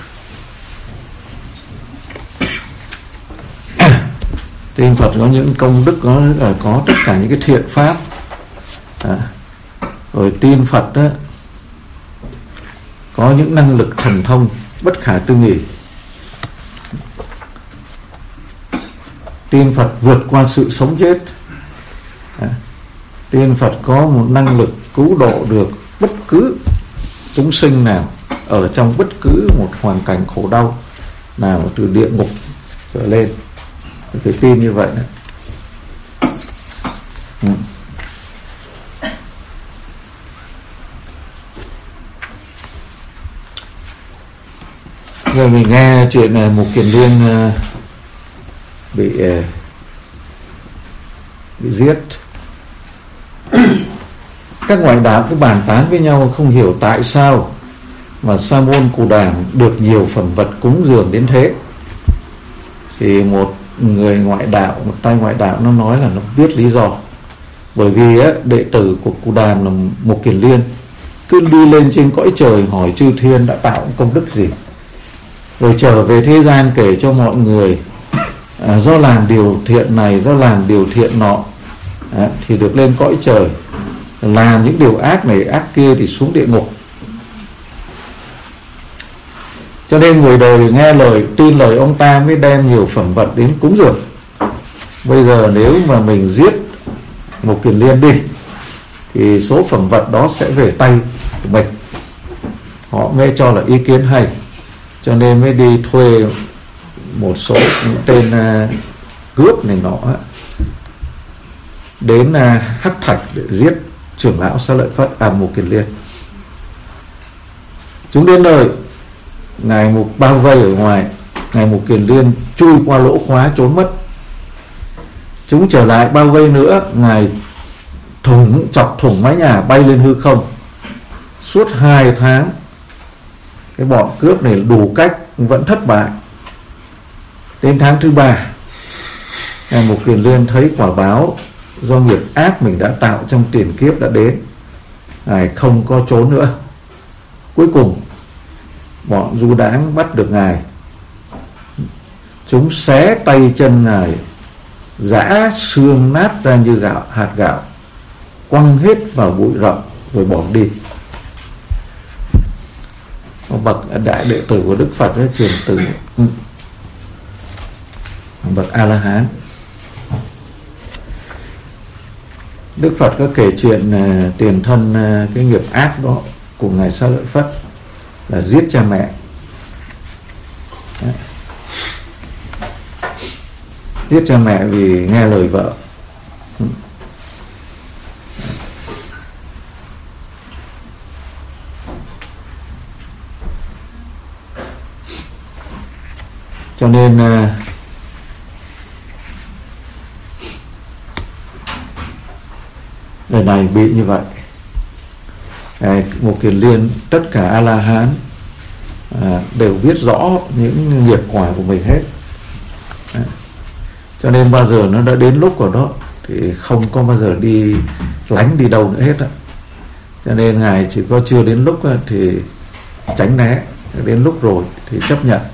tin Phật có những công đức, có có tất cả những cái thiện pháp, à, rồi tin Phật đó có những năng lực thần thông bất khả tư nghị, tin Phật vượt qua sự sống chết, à, tin Phật có một năng lực cứu độ được bất cứ chúng sinh nào ở trong bất cứ một hoàn cảnh khổ đau nào, từ địa ngục trở lên. Phải tin như vậy đó. Ừ. Rồi mình nghe chuyện này, Mục Kiền Liên bị bị giết. Các ngoại đạo cứ bàn tán với nhau không hiểu tại sao mà Sa môn Cù Đàm được nhiều phẩm vật cúng dường đến thế. Thì một người ngoại đạo, một tay ngoại đạo nó nói là nó biết lý do. Bởi vì á, đệ tử của Cù Đàm là Mục Kiền Liên cứ đi lên trên cõi trời hỏi chư thiên đã tạo công đức gì, rồi trở về thế gian kể cho mọi người à, do làm điều thiện này, do làm điều thiện nọ, à, thì được lên cõi trời, làm những điều ác này ác kia thì xuống địa ngục. Cho nên người đời nghe lời, tin lời ông ta mới đem nhiều phẩm vật đến cúng dường. Bây giờ nếu mà mình giết Mục Kiền Liên đi, thì số phẩm vật đó sẽ về tay của mình. Họ mới cho là ý kiến hay, cho nên mới đi thuê một số những tên uh, cướp này nọ đến uh, Hắc Thạch để giết trưởng lão Xá Lợi Phất, à Mục Kiền Liên. Chúng đến nơi, ngài Mục bao vây ở ngoài, ngài Mục Kiền Liên chui qua lỗ khóa trốn mất. Chúng trở lại bao vây nữa, ngài thủng chọc thủng mái nhà bay lên hư không. Suốt hai tháng cái bọn cướp này đủ cách vẫn thất bại. Đến tháng thứ ba, ngài Mục Kiền Liên thấy quả báo do nghiệp ác mình đã tạo trong tiền kiếp đã đến, ngài không có trốn nữa. Cuối cùng bọn du đãng bắt được ngài, chúng xé tay chân ngài, giã xương nát ra như gạo, hạt gạo, quăng hết vào bụi rậm rồi bỏ đi. Bậc đại đệ tử của Đức Phật ấy, truyền từ bậc A La Hán. Đức Phật có kể chuyện uh, tiền thân uh, cái nghiệp ác đó của ngài Xá Lợi Phất là giết cha mẹ. Đấy. Giết cha mẹ vì nghe lời vợ. Cho nên uh, đời này bị như vậy. À, Mục Kiền Liên, tất cả A La Hán à, đều biết rõ những nghiệp quả của mình hết. À, Cho nên bao giờ nó đã đến lúc của nó thì không có bao giờ đi lánh đi đâu nữa hết á. Cho nên Ngài chỉ có chưa đến lúc thì tránh né, đến lúc rồi thì chấp nhận.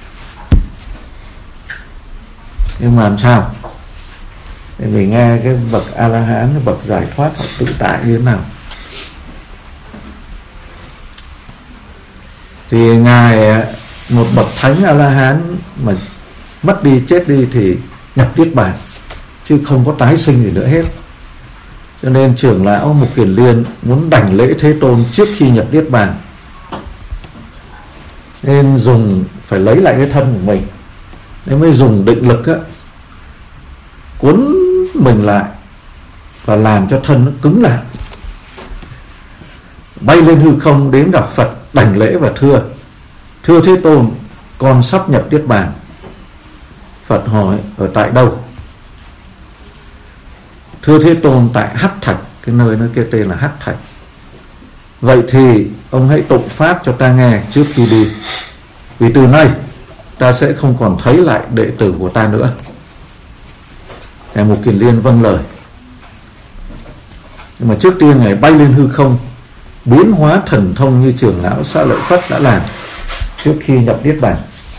Nhưng mà làm sao? Thì mình nghe cái bậc A-la-hán, bậc giải thoát họ tự tại như thế nào. Thì Ngài một bậc thánh A-la-hán mà mất đi, chết đi thì nhập niết bàn, chứ không có tái sinh gì nữa hết. Cho nên trưởng lão Mục Kiền Liên muốn đảnh lễ Thế Tôn trước khi nhập niết bàn, nên dùng phải lấy lại cái thân của mình, nên mới dùng định lực á, cuốn mình lại và làm cho thân nó cứng lại, bay lên hư không đến gặp Phật đảnh lễ và thưa: thưa Thế Tôn, con sắp nhập niết bàn. Phật hỏi: ở tại đâu? Thưa Thế Tôn, tại Hắc Thạch, cái nơi nó kia tên là Hắc Thạch. Vậy thì ông hãy tụng pháp cho ta nghe trước khi đi, vì từ nay ta sẽ không còn thấy lại đệ tử của ta nữa. Ngài Mục Kiền Liên vâng lời. Nhưng mà trước tiên Ngài bay lên hư không, biến hóa thần thông như trưởng lão Xá Lợi Phất đã làm trước khi nhập niết bàn.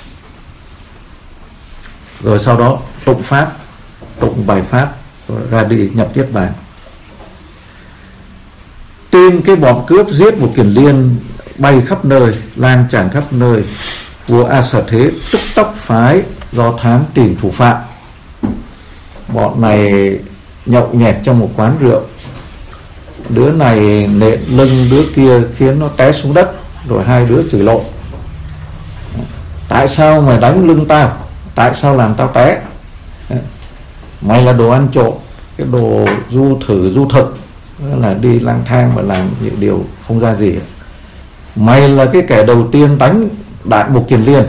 Rồi sau đó tụng pháp, tụng bài pháp, rồi ra đi nhập niết bàn. Tin cái bọn cướp giết Mục Kiền Liên bay khắp nơi, lan tràn khắp nơi, vua A Sở Thế tức tốc phái do thám tìm thủ phạm. Bọn này nhậu nhẹt trong một quán rượu, đứa này nện lưng đứa kia khiến nó té xuống đất, rồi hai đứa chửi lộn: tại sao mày đánh lưng tao, tại sao làm tao té, mày là đồ ăn trộm, cái đồ du thử du thực, là đi lang thang mà làm những điều không ra gì, mày là cái kẻ đầu tiên đánh Đại Mục Kiền Liên,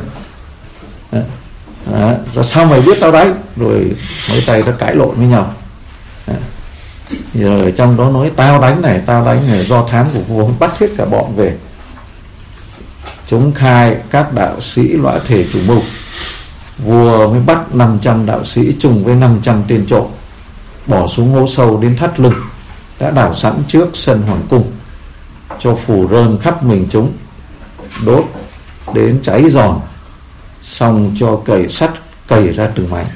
à, rồi sao mày biết tao đánh? Rồi mấy tay nó cãi lộn với nhau. À, rồi ở trong đó nói tao đánh này, tao đánh này, do thám của vua bắt hết cả bọn về. Chúng khai các đạo sĩ lõa thể chủ mưu. Vua mới bắt năm trăm đạo sĩ trùng với năm trăm tên trộm, bỏ xuống hố sâu đến thắt lưng, đã đào sẵn trước sân hoàng cung, cho phủ rơm khắp mình chúng, đốt đến cháy giòn, xong cho cầy sắt cầy ra từng mảnh.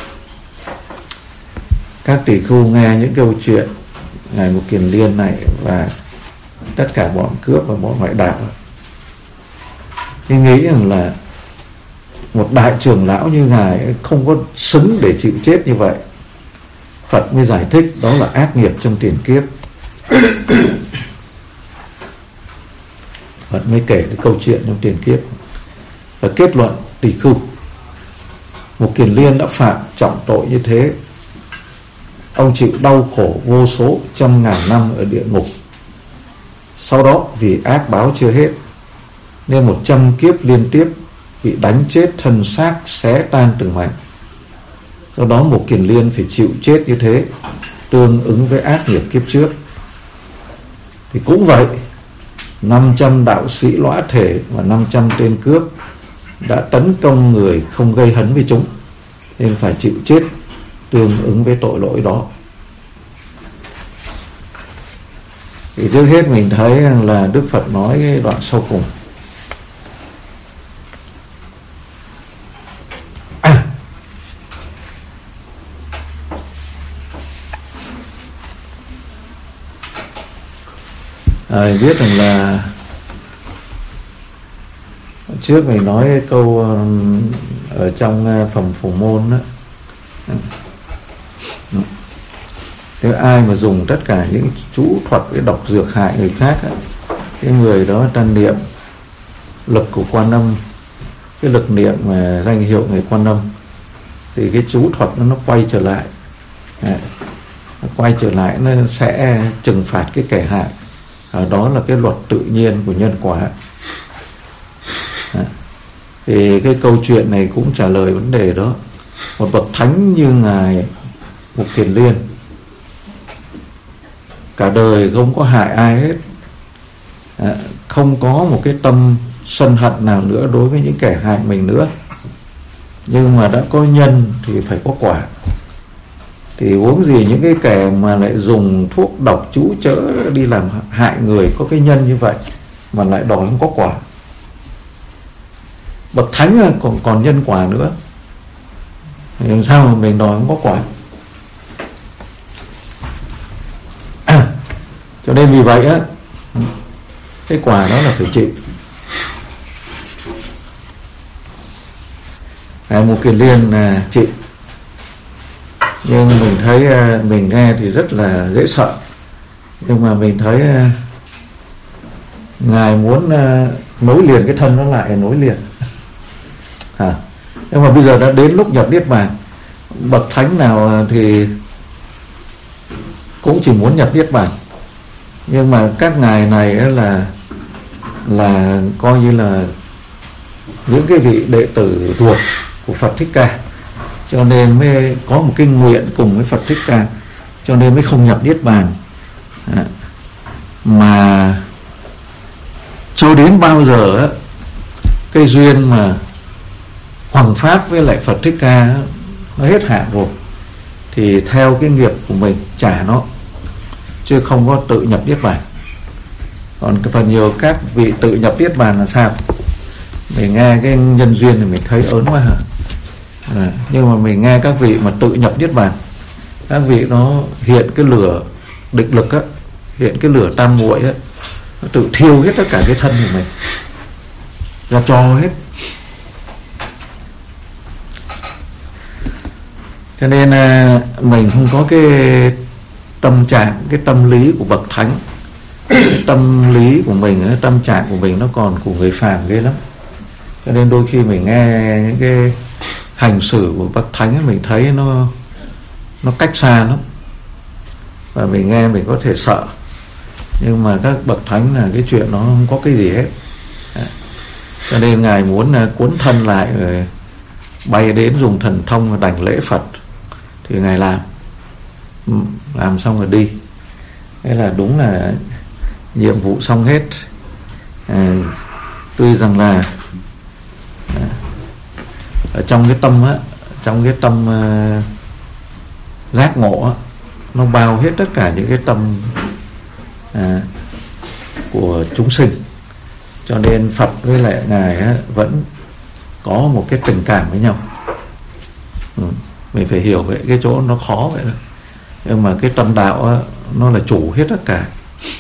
Các tỷ khưu nghe những câu chuyện Ngài Mục Kiền Liên này và tất cả bọn cướp và bọn ngoại đạo thì nghĩ rằng là một đại trưởng lão như Ngài không có xứng để chịu chết như vậy. Phật mới giải thích đó là ác nghiệp trong tiền kiếp. Phật mới kể cái câu chuyện trong tiền kiếp và kết luận: tỷ khưu, Mục Kiền Liên đã phạm trọng tội như thế, ông chịu đau khổ vô số trăm ngàn năm ở địa ngục. Sau đó vì ác báo chưa hết, nên một trăm kiếp liên tiếp bị đánh chết, thân xác xé tan từng mảnh. Do đó Mục Kiền Liên phải chịu chết như thế, tương ứng với ác nghiệp kiếp trước. Thì cũng vậy, năm trăm đạo sĩ lõa thể và năm trăm tên cướp đã tấn công người không gây hấn với chúng, nên phải chịu chết tương ứng với tội lỗi đó. Thì trước hết mình thấy là Đức Phật nói cái đoạn sau cùng: à, à, biết rằng là trước mình nói cái câu ở trong phẩm Phổ Môn đó, nếu ai mà dùng tất cả những chú thuật để độc dược hại người khác á, cái người đó ta niệm lực của Quan Âm, cái lực niệm mà danh hiệu người Quan Âm, thì cái chú thuật nó, nó quay trở lại, à, nó quay trở lại nó sẽ trừng phạt cái kẻ hại. À, đó là cái luật tự nhiên của nhân quả. À, thì cái câu chuyện này cũng trả lời vấn đề đó. Một bậc thánh như Ngài Mục Kiền Liên cả đời không có hại ai hết, à, không có một cái tâm sân hận nào nữa đối với những kẻ hại mình nữa, nhưng mà đã có nhân thì phải có quả. Thì huống gì những cái kẻ mà lại dùng thuốc độc trú chỡ đi làm hại người có cái nhân như vậy mà lại đòi không có quả. Bậc thánh còn còn nhân quả nữa, thì làm sao mà mình đòi không có quả? À, cho nên vì vậy á, cái quả đó là phải chịu. Ngài Mục Kiền Liên là chịu, nhưng mình thấy mình nghe thì rất là dễ sợ, nhưng mà mình thấy Ngài muốn nối liền cái thân nó lại, nối liền. À, nhưng mà bây giờ đã đến lúc nhập niết bàn, bậc thánh nào thì cũng chỉ muốn nhập niết bàn, nhưng mà các ngài này là là coi như là những cái vị đệ tử ruột của Phật Thích Ca, cho nên mới có một cái nguyện cùng với Phật Thích Ca, cho nên mới không nhập niết bàn. À, mà cho đến bao giờ á, cái duyên mà hoằng pháp với lại Phật Thích Ca nó hết hạn rồi thì theo cái nghiệp của mình trả nó, chứ không có tự nhập niết bàn. Còn cái phần nhiều các vị tự nhập niết bàn là sao? Mình nghe cái nhân duyên thì mình thấy ớn quá hả? À, nhưng mà mình nghe các vị mà tự nhập niết bàn, các vị nó hiện cái lửa định lực á, hiện cái lửa tam muội á, nó tự thiêu hết tất cả cái thân của mình ra cho hết. Cho nên à, mình không có cái tâm trạng, cái tâm lý của bậc thánh. Cái tâm lý của mình, cái tâm trạng của mình nó còn của người phàm ghê lắm. Cho nên đôi khi mình nghe những cái hành xử của bậc thánh ấy, mình thấy nó nó cách xa lắm, và mình nghe mình có thể sợ. Nhưng mà các bậc thánh là cái chuyện nó không có cái gì hết. Cho nên Ngài muốn cuốn thân lại rồi bay đến dùng thần thông đảnh lễ Phật thì Ngài làm làm xong rồi đi. Thế là đúng là nhiệm vụ xong hết. À, tuy rằng là à, ở trong cái tâm á, trong cái tâm uh, giác ngộ á, nó bao hết tất cả những cái tâm à, của chúng sinh, cho nên Phật với lại Ngài á, vẫn có một cái tình cảm với nhau. Ừ, mình phải hiểu vậy, cái chỗ nó khó vậy đó. Nhưng mà cái tâm đạo á, nó là chủ hết tất cả.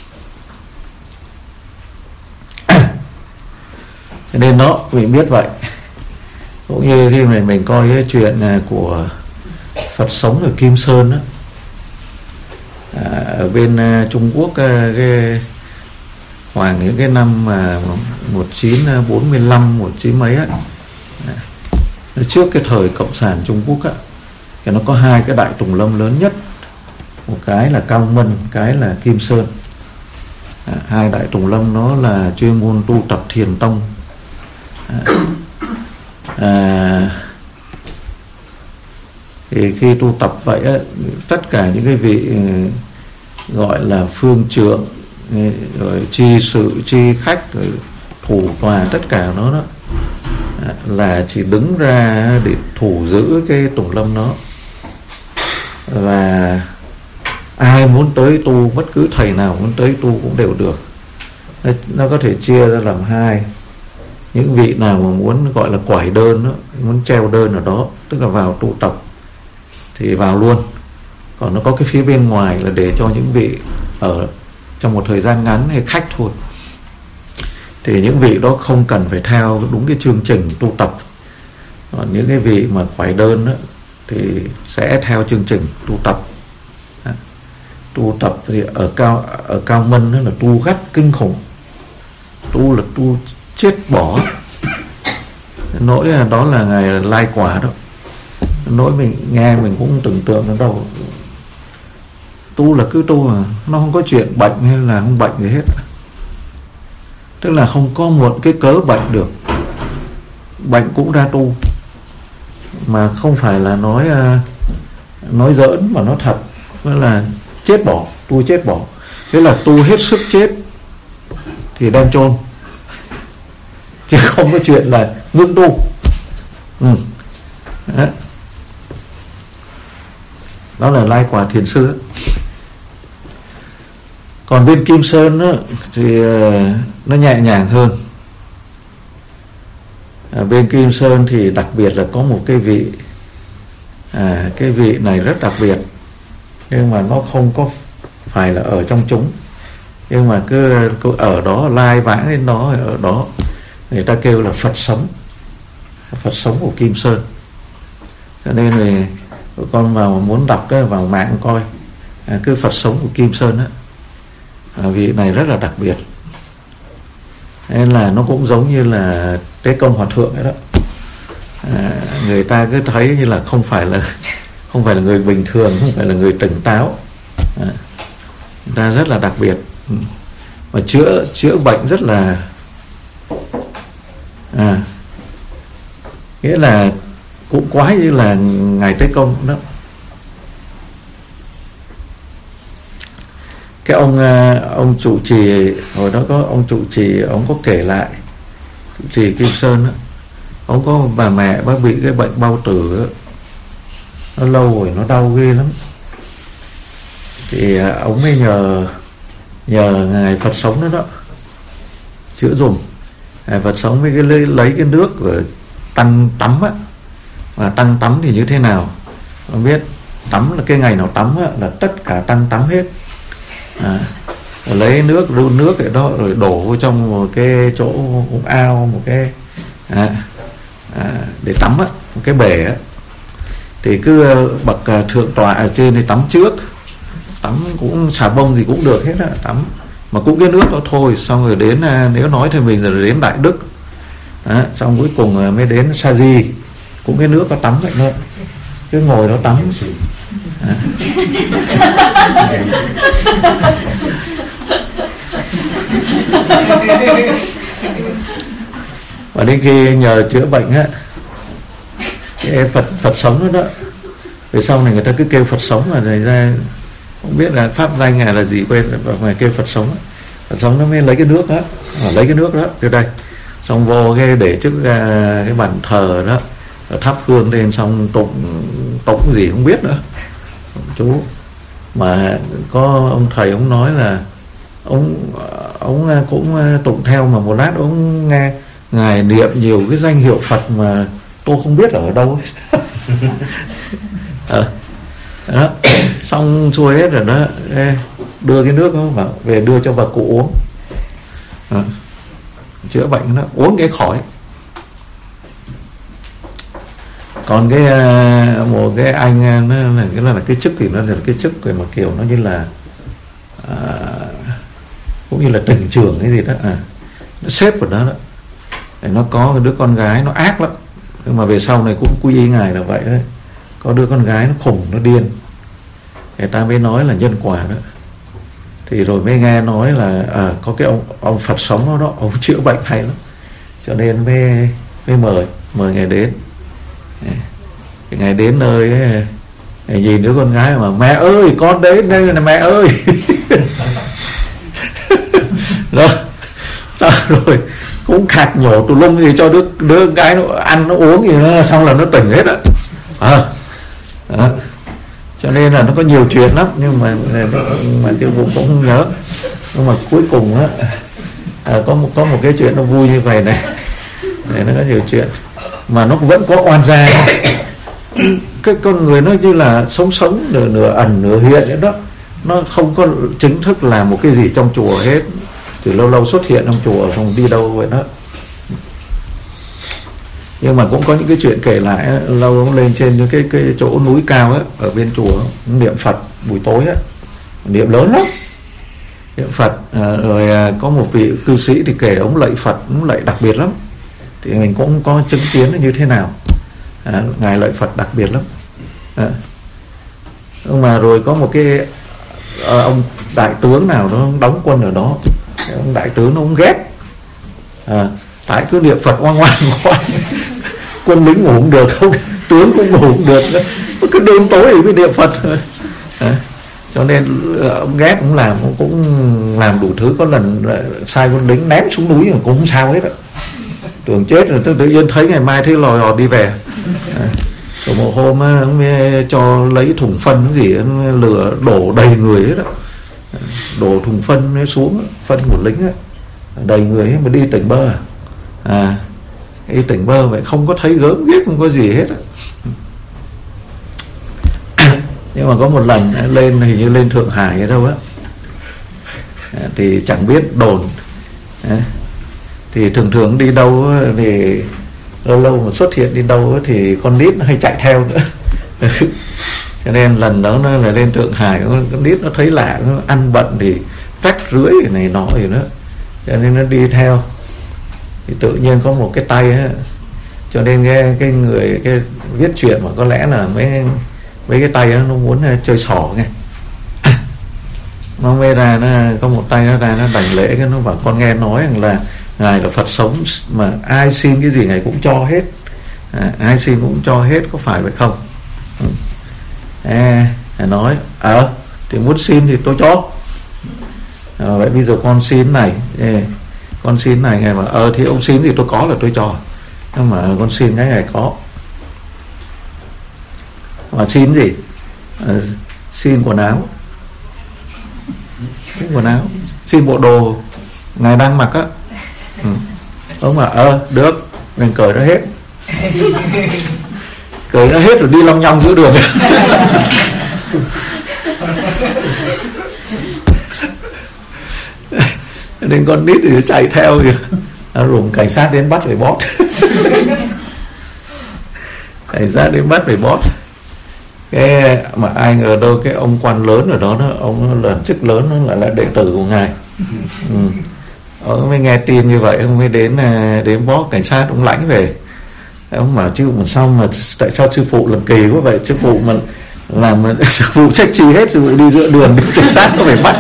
Cho nên nó mình biết vậy. Cũng như khi mà mình coi cái chuyện của Phật sống ở Kim Sơn đó, à, ở bên uh, Trung Quốc, uh, cái khoảng những cái năm mà một nghìn chín trăm bốn mươi lăm, một chín mấy á, à, trước cái thời cộng sản Trung Quốc á, thì nó có hai cái đại tùng lâm lớn nhất, một cái là Cao Mân, cái là Kim Sơn. À, hai đại tùng lâm nó là chuyên môn tu tập thiền tông. À, à, thì khi tu tập vậy á, tất cả những cái vị gọi là phương trượng, rồi chi sự, chi khách, rồi thủ tòa, tất cả nó đó là chỉ đứng ra để thủ giữ cái tùng lâm đó. Và ai muốn tới tu, bất cứ thầy nào muốn tới tu cũng đều được. Nó có thể chia ra làm hai. Những vị nào mà muốn gọi là quải đơn đó, muốn treo đơn ở đó, tức là vào tu tập thì vào luôn. Còn nó có cái phía bên ngoài là để cho những vị ở trong một thời gian ngắn hay khách thôi. Thì những vị đó không cần phải theo đúng cái chương trình tu tập. Còn những cái vị mà quải đơn đó, thì sẽ theo chương trình tu tập. À, tu tập thì ở cao ở Cao Mân đó là tu gắt kinh khủng, tu là tu chết bỏ. Nỗi là đó là Ngài lai quả đó. Nỗi mình nghe mình cũng tưởng tượng ở đâu. Tu là cứ tu mà nó không có chuyện bệnh hay là không bệnh gì hết. Tức là không có một cái cớ bệnh được. Bệnh cũng ra tu, mà không phải là nói nói giỡn mà nó thật. Đó là chết bỏ, tu chết bỏ. Thế là tu hết sức chết thì đem chôn, chứ không có chuyện là ngưng tu. Ừ. Đó, đó là lai quả thiền sư. Còn bên Kim Sơn đó, thì nó nhẹ nhàng hơn. À, bên Kim Sơn thì đặc biệt là có một cái vị, à, cái vị này rất đặc biệt, nhưng mà nó không có phải là ở trong chúng, nhưng mà cứ, cứ ở đó lai vãng đến đó, ở đó người ta kêu là Phật sống, Phật sống của Kim Sơn. Cho nên thì con vào muốn đọc cái vào mạng coi, à, cứ Phật sống của Kim Sơn á, à, vị này rất là đặc biệt. Nên là nó cũng giống như là Tế Công Hòa Thượng ấy đó, à, người ta cứ thấy như là không phải là không phải là người bình thường, không phải là người tỉnh táo, à, người ta rất là đặc biệt, và chữa chữa bệnh rất là, à, nghĩa là cũng quái như là ngài Tế Công đó. Cái ông ông trụ trì hồi đó, có ông trụ trì, ông có kể lại, trụ trì Kim Sơn đó, ông có bà mẹ bác bị cái bệnh bao tử đó, nó lâu rồi, nó đau ghê lắm, thì ông mới nhờ nhờ ngài Phật sống đó đó chữa dùm. Ngài Phật sống mới cái lấy, lấy cái nước của tăng tắm á, và tăng tắm thì như thế nào không biết, tắm là cái ngày nào tắm á, là tất cả tăng tắm hết, à, lấy nước đun nước ở đó rồi đổ vô trong một cái chỗ một ao, một cái, à, à, để tắm á, một cái bể á, thì cứ bậc thượng tọa ở trên thì tắm trước, tắm cũng xà bông gì cũng được hết á, tắm mà cũng cái nước đó thôi. Xong rồi đến, nếu nói thì mình rồi đến Đại Đức, đó, xong cuối cùng mới đến Sa Di, cũng cái nước có tắm vậy thôi, cứ ngồi đó tắm, à. Và đến khi nhờ chữa bệnh á, cái Phật Phật sống đó đó, về sau này người ta cứ kêu Phật sống, mà thành ra không biết là pháp danh này là gì, quên, mà kêu Phật sống. Phật sống nó mới lấy cái nước đó, lấy cái nước đó từ đây, xong vô cái để trước cái bàn thờ đó, thắp hương lên, xong tụng tụng gì không biết nữa, chú. Mà có ông thầy ông nói là ông ông cũng tụng theo, mà một lát ông nghe ngài niệm nhiều cái danh hiệu Phật mà tôi không biết ở đâu. à, đó. Xong xuôi hết rồi đó, đưa cái nước đó vào về đưa cho bà cụ uống, à, chữa bệnh đó, uống cái khỏi. Còn cái một cái anh nó là cái là cái chức thì nó là cái chức mà kiểu nó như là, à, cũng như là tỉnh trưởng cái gì đó, à, nó xếp vào đó đó. Để nó có cái đứa con gái nó ác lắm, nhưng mà về sau này cũng quy y ngài là vậy đấy. Có đứa con gái nó khùng, nó điên, người ta mới nói là nhân quả đó. Thì rồi mới nghe nói là, à, có cái ông ông Phật sống đó đó, ông chữa bệnh hay lắm, cho nên mới mới mời mời ngài đến. Thì ngài đến nơi ấy, ngài nhìn đứa con gái mà, mẹ ơi con đến đây là mẹ ơi. Đó, sao rồi cũng khạc nhổ tù lum gì cho đứa đứa con gái nó ăn nó uống gì nó, xong là nó tỉnh hết á, à, đó. Cho nên là nó có nhiều chuyện lắm, nhưng mà mà chứ cũng không nhớ. Nhưng mà cuối cùng á, à, có một có một cái chuyện nó vui như vậy này, này nó có nhiều chuyện mà nó vẫn có oan gia. Cái con người nó như là sống sống nửa, nửa ẩn nửa hiện vậy đó, nó không có chính thức làm một cái gì trong chùa hết, chỉ lâu lâu xuất hiện trong chùa không đi đâu vậy đó. Nhưng mà cũng có những cái chuyện kể lại, lâu ông lên trên những cái cái chỗ núi cao ấy, ở bên chùa niệm Phật buổi tối ấy, niệm lớn lắm, niệm Phật, à, rồi à, có một vị cư sĩ thì kể ông lạy Phật, ông lạy đặc biệt lắm, thì mình cũng có chứng kiến là như thế nào, à, ngài lạy Phật đặc biệt lắm, à. Nhưng mà rồi có một cái à, ông đại tướng nào nó đóng quân ở đó, ông đại tướng nó cũng ghét, à, tại cứ niệm Phật oan oan oan, quân lính ngủ không được, không tướng cũng ngủ không được, cứ đêm tối thì mới niệm Phật, à, cho nên ông ghét, cũng làm cũng làm đủ thứ. Có lần sai quân lính ném xuống núi mà cũng không sao hết á, tưởng chết rồi, tự nhiên thấy ngày mai thấy lòi hò đi về, à, Có một hôm á, ông cho lấy thùng phân cái gì lửa đổ đầy người hết đó, đổ thùng phân xuống, phân của lính á, đầy người ấy mà đi tỉnh bơ à, đi tỉnh bơ vậy không có thấy gớm ghiếc, không có gì hết á. Nhưng mà có một lần lên, hình như lên Thượng Hải ở đâu á, thì chẳng biết đồn, thì thường thường đi đâu thì lâu lâu mà xuất hiện đi đâu thì con nít nó hay chạy theo nữa. Cho nên lần đó nó là lên Thượng Hải, con nít nó thấy lạ, nó ăn bận thì rách rưới này nọ gì nữa, cho nên nó đi theo. Thì tự nhiên có một cái tay á, cho nên cái, cái người cái viết chuyện mà có lẽ là mấy mấy cái tay đó, nó muốn chơi xỏ nghe. Nó mới ra, nó có một tay nó ra, nó đảnh lễ, cái nó bảo con nghe nói rằng là ngài là Phật sống mà ai xin cái gì ngài cũng cho hết, à, ai xin cũng cho hết, có phải vậy không? Ừ. À, nói ờ à, thì muốn xin thì tôi cho. À, vậy bây giờ con xin này, à, con xin này, ngài bảo ờ thì ông xin gì tôi có là tôi cho, nhưng mà con xin cái ngài có. Mà xin gì? À, xin quần áo, xin quần áo, xin bộ đồ ngài đang mặc á. Ừ. Ông bảo ờ được, mình cởi nó hết, cởi nó hết rồi đi long nhong giữa đường. Nên con nít thì nó chạy theo kìa, nó rủ cảnh sát đến bắt phải bót. Cảnh sát đến bắt phải bót. Cái mà ai ngờ đâu cái ông quan lớn ở đó, nó ông là chức lớn, nó lại là đệ tử của ngài. Ừ. Ông mới nghe tin như vậy, ông mới đến đến bó cảnh sát, ông lãnh về. Ông bảo chứ mà sao mà tại sao sư phụ làm kỳ quá vậy, sư phụ mà làm sư phụ trách chi hết, sư phụ đi giữa đường cảnh sát nó phải bắt.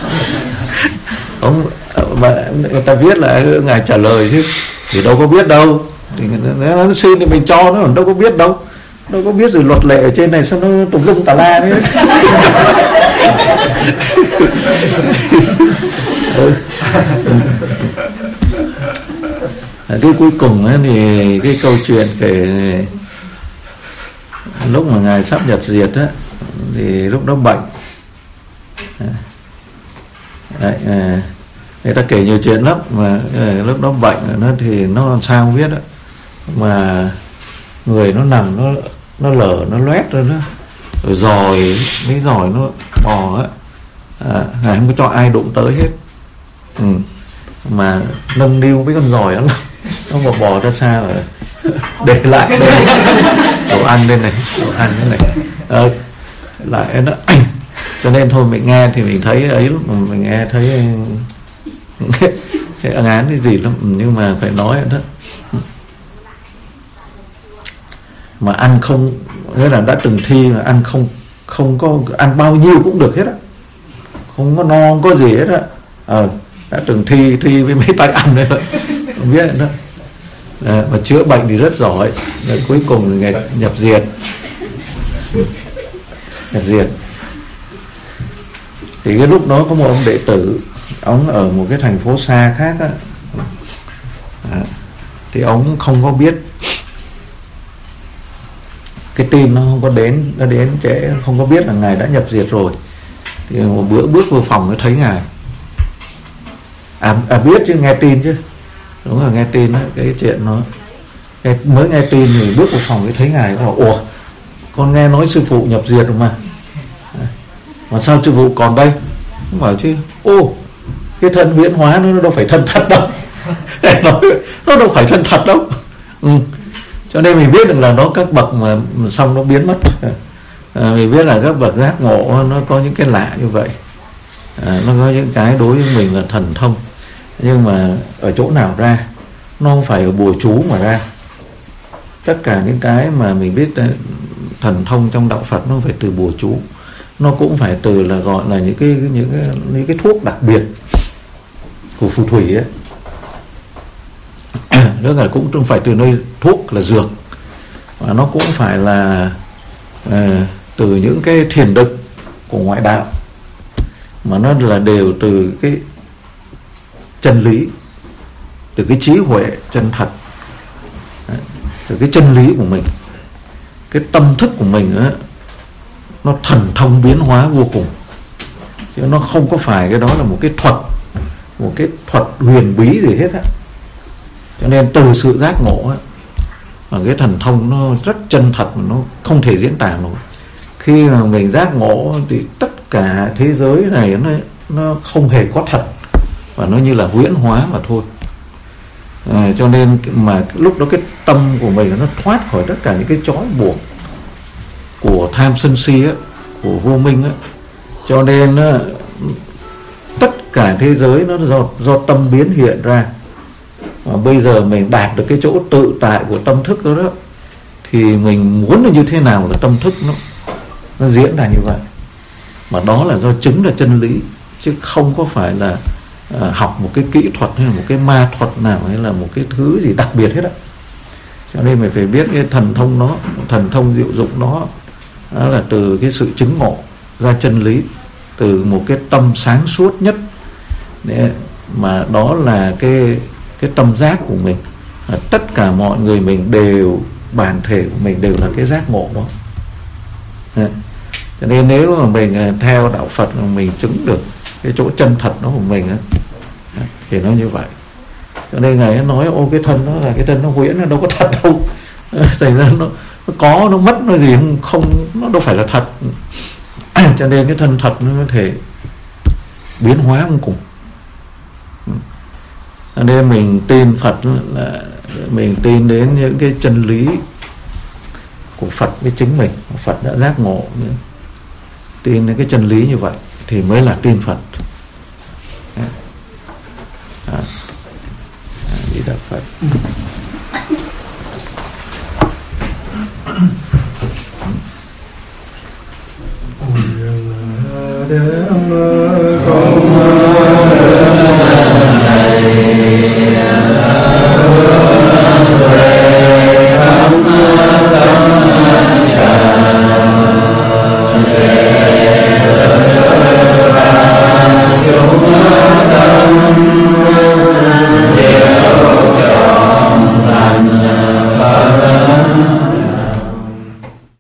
Ông mà người ta viết là ngài trả lời chứ thì đâu có biết đâu, thì nó xin thì mình cho, nó đâu có biết đâu, đâu có biết rồi luật lệ ở trên này sao nó tùm lum tà la đấy. Ừ. Cái cuối cùng ấy, thì cái câu chuyện kể lúc mà ngài sắp nhập diệt á, thì lúc đó bệnh. Đấy, à, người ta kể nhiều chuyện lắm, mà à, lúc đó bệnh nó thì nó làm sao không biết á, mà người nó nằm nó nó lở, nó loét rồi đó, rồi giòi mấy giòi nó bò á, à, ngài không có cho ai đụng tới hết. Ừ. Mà nâng niu với con giòi đó, nó bò bò ra xa rồi để lại đây đồ ăn đây này, đồ ăn thế này, à, lại nó. Cho nên thôi mình nghe thì mình thấy ấy lắm, mình nghe thấy cái án cái gì lắm, nhưng mà phải nói đó, mà ăn không, nghĩa là đã từng thi mà ăn không không có ăn bao nhiêu cũng được hết á, không có no không có gì hết á. Ờ, đã từng thi thi với mấy tay ăn đấy rồi, không biết đó. À, mà chữa bệnh thì rất giỏi, rồi cuối cùng ngày nhập diệt, nhập diệt. Thì cái lúc đó có một ông đệ tử, ông ở một cái thành phố xa khác á, à, thì ông không có biết, cái tin nó không có đến, nó đến trễ, không có biết là ngài đã nhập diệt rồi. Thì một bữa bước vào phòng nó thấy ngài, à, à biết chứ, nghe tin chứ, đúng là nghe tin đó, cái chuyện nó nghe, mới nghe tin thì bước vào phòng mới thấy ngài, bảo ủa con nghe nói sư phụ nhập diệt rồi mà, mà sao sư phụ còn đây? Nó bảo chứ ô cái thân huyễn hóa nó, nó đâu phải thân thật đâu. nó, nó đâu phải thân thật đâu. Ừ. Cho nên mình biết được là nó các bậc mà xong nó biến mất. À, mình biết là các bậc giác ngộ nó có những cái lạ như vậy, à, nó có những cái đối với mình là thần thông, nhưng mà ở chỗ nào ra, nó không phải ở bùa chú mà ra. Tất cả những cái mà mình biết thần thông trong đạo Phật nó phải từ bùa chú, nó cũng phải từ là gọi là những cái những cái những cái thuốc đặc biệt của phù thủy ấy. Nó là cũng không phải từ nơi thuốc là dược, và nó cũng phải là à, từ những cái thiền định của ngoại đạo, mà nó là đều từ cái chân lý, từ cái trí huệ chân thật, từ cái chân lý của mình. cái tâm thức của mình á, nó thần thông biến hóa vô cùng, chứ nó không có phải cái đó là một cái thuật, một cái thuật huyền bí gì hết á. Cho nên từ sự giác ngộ á, mà cái thần thông nó rất chân thật, mà nó không thể diễn tả nổi. Khi mà mình giác ngộ thì tất cả thế giới này nó, nó không hề có thật, và nó như là huyễn hóa mà thôi. À, cho nên mà lúc đó cái tâm của mình nó thoát khỏi tất cả những cái trói buộc của tham sân si á, của vô minh á. Cho nên á, tất cả thế giới nó do, do tâm biến hiện ra. Và bây giờ mình đạt được cái chỗ tự tại của tâm thức đó, đó thì mình muốn là như thế nào là tâm thức nó nó diễn ra như vậy. Mà đó là do chứng là chân lý, chứ không có phải là à, học một cái kỹ thuật hay là một cái ma thuật nào, hay là một cái thứ gì đặc biệt hết á. Cho nên mình phải biết cái thần thông nó, thần thông diệu dụng nó, đó là từ cái sự chứng ngộ ra chân lý, từ một cái tâm sáng suốt nhất. Để mà đó là cái cái tâm giác của mình. À, tất cả mọi người mình đều, bản thể của mình đều là cái giác ngộ đó. À, cho nên nếu mà mình theo đạo Phật mà mình chứng được cái chỗ chân thật đó của mình á, thì nó như vậy. Cho nên Ngài nói ô cái thân nó là cái thân nó huyễn, nó đâu có thật đâu. Thành ra nó, nó có, nó mất, nó gì không, không nó đâu phải là thật. Cho nên cái thân thật nó có thể biến hóa vô cùng. Cho nên mình tin Phật là mình tin đến những cái chân lý của Phật với chính mình. Phật đã giác ngộ, tin đến cái chân lý như vậy thì mới là tin Phật. À, Di Đà Phật. Không